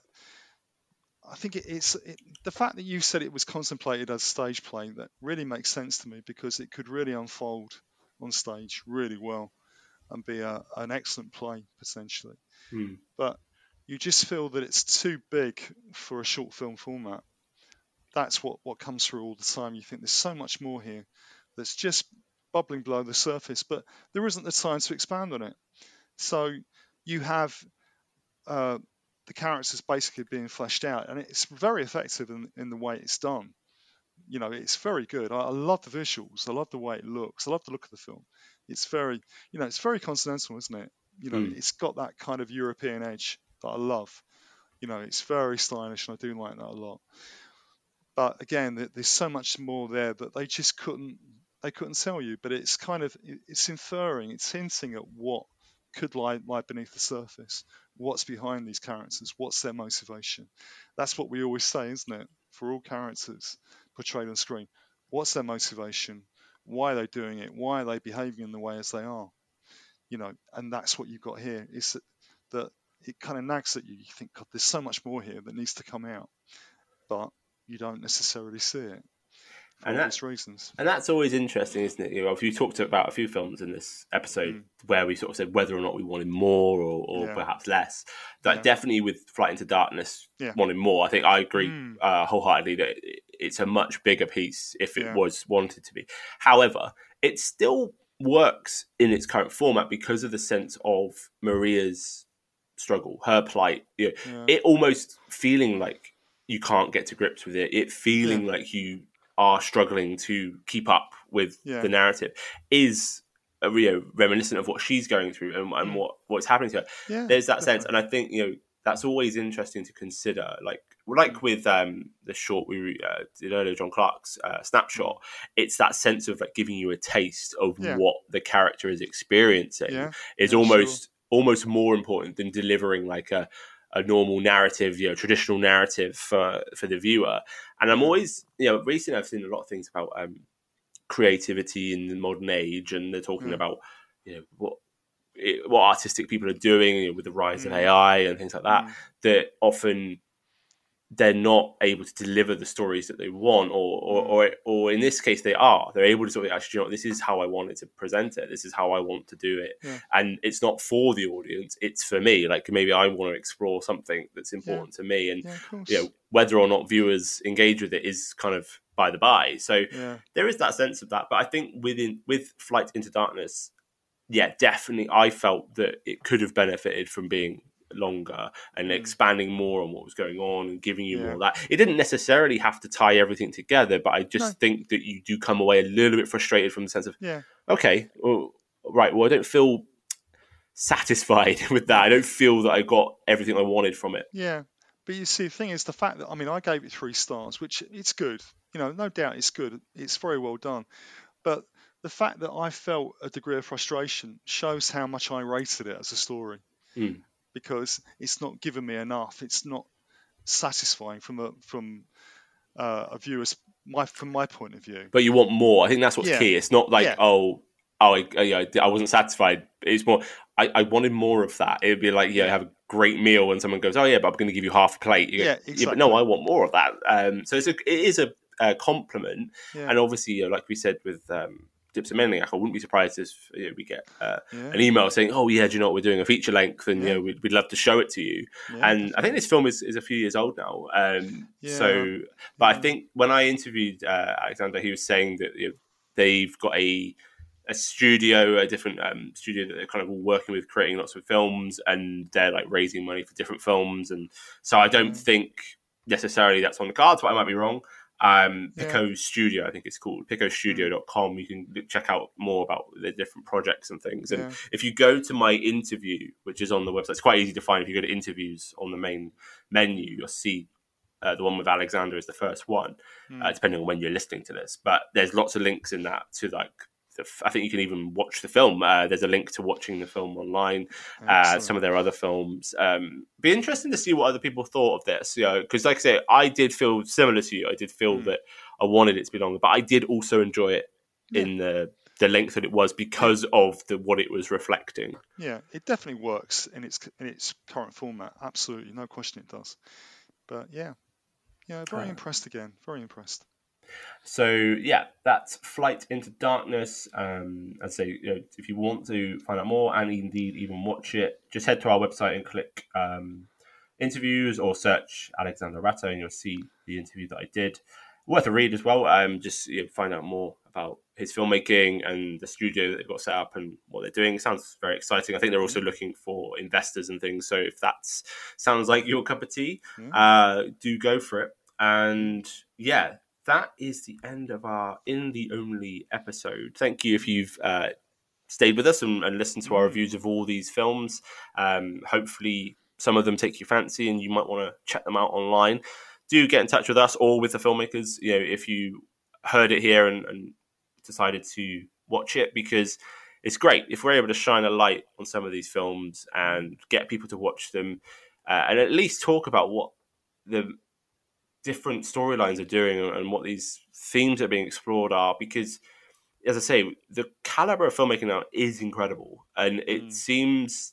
I think it, it's it, the fact that you said it was contemplated as stage play that really makes sense to me, because it could really unfold on stage really well and be a, an excellent play potentially. Hmm. But you just feel that it's too big for a short film format. That's what, what comes through all the time. You think there's so much more here that's just bubbling below the surface, but there isn't the time to expand on it. So you have uh, the characters basically being fleshed out, and it's very effective in, in the way it's done. You know, it's very good. I, I love the visuals. I love the way it looks. I love the look of the film. It's very, you know, it's very continental, isn't it? You know, Mm. it's got that kind of European edge that I love. You know, it's very stylish, and I do like that a lot. But again, there- there's so much more there that they just couldn't, they couldn't tell you. But it's kind of, it- it's inferring, it's hinting at what could lie, lie beneath the surface. What's behind these characters? What's their motivation? That's what we always say, isn't it? For all characters portrayed on screen, what's their motivation? Why are they doing it? Why are they behaving in the way as they are? You know, and that's what you've got here. Is that, that it kind of nags at you. You think, God, there's so much more here that needs to come out, but you don't necessarily see it for And obvious that- reasons. And that's always interesting, isn't it? You know, you talked about a few films in this episode Mm. where we sort of said whether or not we wanted more or, or Yeah. perhaps less. That Yeah. definitely with Flight into Darkness, Yeah. wanted more. I think I agree Mm. uh, wholeheartedly that it- it's a much bigger piece if it Yeah. was wanted to be. However, it still works in its current format because of the sense of Maria's struggle, her plight. You know, Yeah. it almost feeling like you can't get to grips with it. It feeling Yeah. like you are struggling to keep up with Yeah. the narrative is a, you know, reminiscent of what she's going through and, and Mm. what what's happening to her. Yeah, There's that sense, definitely. and I think, you know, that's always interesting to consider. Like like with um, the short we uh, did earlier, John Clark's uh, Snapshot. It's that sense of like giving you a taste of Yeah. what the character is experiencing. Yeah. Is Yeah, almost almost more important than delivering like a a normal narrative, you know, traditional narrative for for the viewer. And I'm always, you know, recently I've seen a lot of things about um, creativity in the modern age, and they're talking Yeah. about, you know, what it, what artistic people are doing, you know, with the rise of Mm. A I and things like that. Mm. That often they're not able to deliver the stories that they want, or or, Mm. or or in this case they are. They're able to sort of actually, you know, this is how I wanted to present it. This is how I want to do it, Yeah. and it's not for the audience. It's for me. Like maybe I want to explore something that's important to me, and Yeah, of course. you know, whether or not viewers engage with it is kind of by the by. So Yeah. there is that sense of that. But I think within with Flight into Darkness, yeah, definitely, I felt that it could have benefited from being longer and Mm. expanding more on what was going on and giving you Yeah. more of that. It didn't necessarily have to tie everything together, but I just No. think that you do come away a little bit frustrated from the sense of, Yeah. okay, well, right, well, I don't feel satisfied with that. I don't feel that I got everything I wanted from it. Yeah, but you see, the thing is, the fact that I mean, I gave it three stars, which it's good. You know, no doubt it's good. It's very well done. But the fact that I felt a degree of frustration shows how much I rated it as a story, Mm. because it's not given me enough. It's not satisfying from a from uh, a viewer's my from my point of view. But you want more. I think that's what's Yeah. key. It's not like, Yeah. oh, oh, I, I, you know, I wasn't satisfied. It's more, I, I wanted more of that. It'd be like, yeah, Yeah. have a great meal, and someone goes, oh yeah, but I'm going to give you half a plate. You go, Yeah, but exactly. no, I want more of that. Um, so it's a, it is a, a compliment, Yeah. and obviously, you know, like we said with um, Dips and Maniac, I wouldn't be surprised if, you know, we get uh, Yeah. an email saying, oh yeah, do you know what, we're doing a feature length, and Yeah. you know, we'd, we'd love to show it to you. Yeah, and I think this film is, is a few years old now. Um, Yeah. So, but I Yeah. think when I interviewed uh, Alexander, he was saying that, you know, they've got a a studio, a different um, studio that they're kind of all working with, creating lots of films, and they're like raising money for different films. And so I don't Mm. think necessarily that's on the cards, but I might be wrong. Um, Yeah. Pico Studio, I think it's called, pico studio dot com. You can check out more about the different projects and things. And Yeah. if you go to my interview, which is on the website, it's quite easy to find. If you go to interviews on the main menu, you'll see uh, the one with Alexander is the first one, Mm. uh, depending on when you're listening to this. But there's lots of links in that to like, the, I think you can even watch the film. Uh, there's a link to watching the film online, uh, Excellent. some of their other films. Um, be interesting to see what other people thought of this. You know, because like I say, I did feel similar to you. I did feel Mm. that I wanted it to be longer, but I did also enjoy it Yeah. in the the length that it was because of the what it was reflecting. Yeah, it definitely works in its in its current format. Absolutely, no question it does. But yeah, yeah, very Uh, impressed again. Very impressed. So yeah, that's Flight into Darkness. Um, I'd say, you know, if you want to find out more and indeed even watch it, just head to our website and click um, interviews or search Alexander Ratta and you'll see the interview that I did. Worth a read as well. Um, just you know, find out more about his filmmaking and the studio that they've got set up and what they're doing. It sounds very exciting. I think they're also looking for investors and things. So if that sounds like your cup of tea, Mm. uh, do go for it. And yeah, that is the end of our indie only episode. Thank you if you've uh, stayed with us and, and listened to our reviews of all these films. Um, hopefully some of them take your fancy and you might want to check them out online. Do get in touch with us or with the filmmakers, you know, if you heard it here and, and decided to watch it, because it's great if we're able to shine a light on some of these films and get people to watch them uh, and at least talk about what the different storylines are doing and what these themes that are being explored are, because as I say, the caliber of filmmaking now is incredible, and it Mm. seems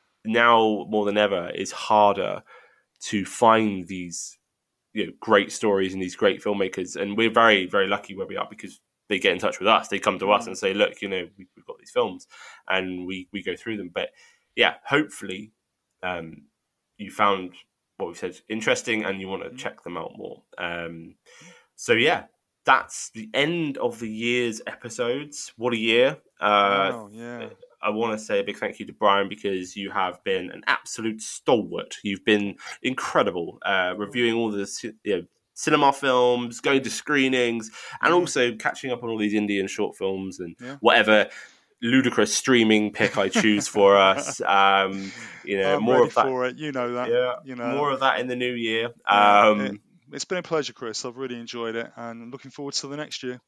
now more than ever is harder to find these, you know, great stories and these great filmmakers. And we're very, very lucky where we are because they get in touch with us. They come to us and say, look, you know, we, we've got these films, and we, we go through them. But yeah, hopefully um, you found what we said interesting and you want to check them out more. Um, so yeah, that's the end of the year's episodes. What a year. Uh, Wow, yeah. I want to say a big thank you to Brian because you have been an absolute stalwart. You've been incredible, uh, reviewing all the ci- you know, cinema films, going to screenings, and also catching up on all these Indian short films and Yeah. whatever ludicrous streaming pick I choose for us. Um, you know, I'm more ready of that. for it. You know that. Yeah, You know. more of that in the new year. Yeah, Um, it, it's been a pleasure, Chris. I've really enjoyed it, and I'm looking forward to the next year.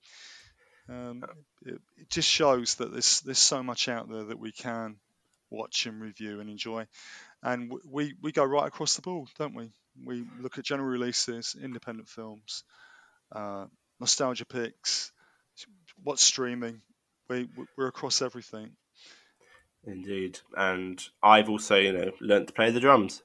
Um, it, it just shows that there's there's so much out there that we can watch and review and enjoy, and w- we we go right across the board, don't we? We look at general releases, independent films, uh, nostalgia picks, what's streaming. We we're across everything. Indeed, and I've also, you know, learnt to play the drums.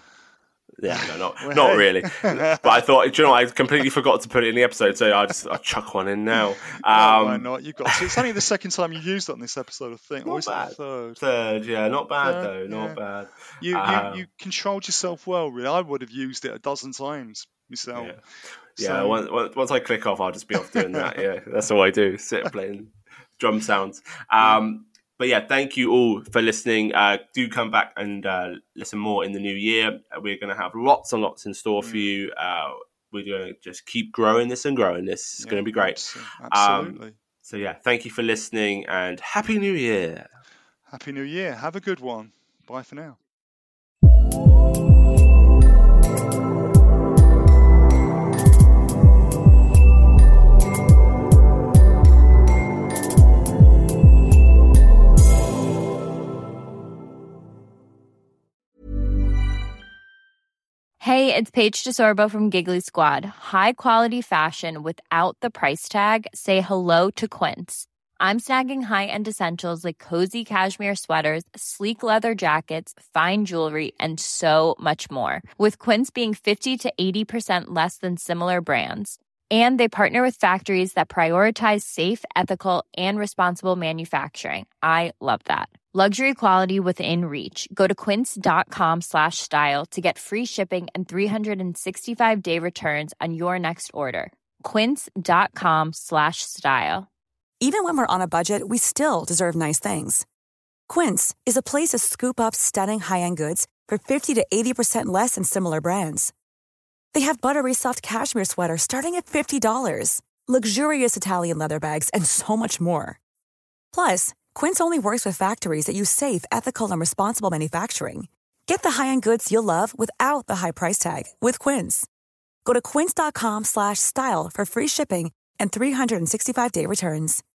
Yeah, no, not Well, not hey. really. But I thought, do you know, what? I completely forgot to put it in the episode, so I just I chuck one in now. No, why Um, not? You've got to. It's only the second time you used it on this episode, I think. Or Not is it bad. the third? Third, yeah, not bad Third, though, yeah. not bad. You, Um, you you controlled yourself well, really. I would have used it a dozen times myself. Yeah, yeah. So- Once, once once I click off, I'll just be off doing that. Yeah, that's all I do. Sit playing drum sounds. Um, but yeah, thank you all for listening. Uh, do come back and uh, listen more in the new year. We're going to have lots and lots in store for you. Uh, we're going to just keep growing this and growing this. It's Yeah, going to be great. abso- Um, Absolutely. so yeah, thank you for listening and Happy New Year. Happy New Year. Have a good one. Bye for now. Hey, it's Paige DeSorbo from Giggly Squad. High quality fashion without the price tag. Say hello to Quince. I'm snagging high-end essentials like cozy cashmere sweaters, sleek leather jackets, fine jewelry, and so much more. With Quince being fifty to eighty percent less than similar brands. And they partner with factories that prioritize safe, ethical, and responsible manufacturing. I love that. Luxury quality within reach. Go to quince.com slash style to get free shipping and three sixty-five day returns on your next order. Quince.com slash style. Even when we're on a budget, we still deserve nice things. Quince is a place to scoop up stunning high-end goods for fifty to eighty percent less than similar brands. They have buttery soft cashmere sweaters starting at fifty dollars, luxurious Italian leather bags, and so much more. Plus, Quince only works with factories that use safe, ethical, and responsible manufacturing. Get the high-end goods you'll love without the high price tag with Quince. Go to quince.com slash style for free shipping and three sixty-five day returns.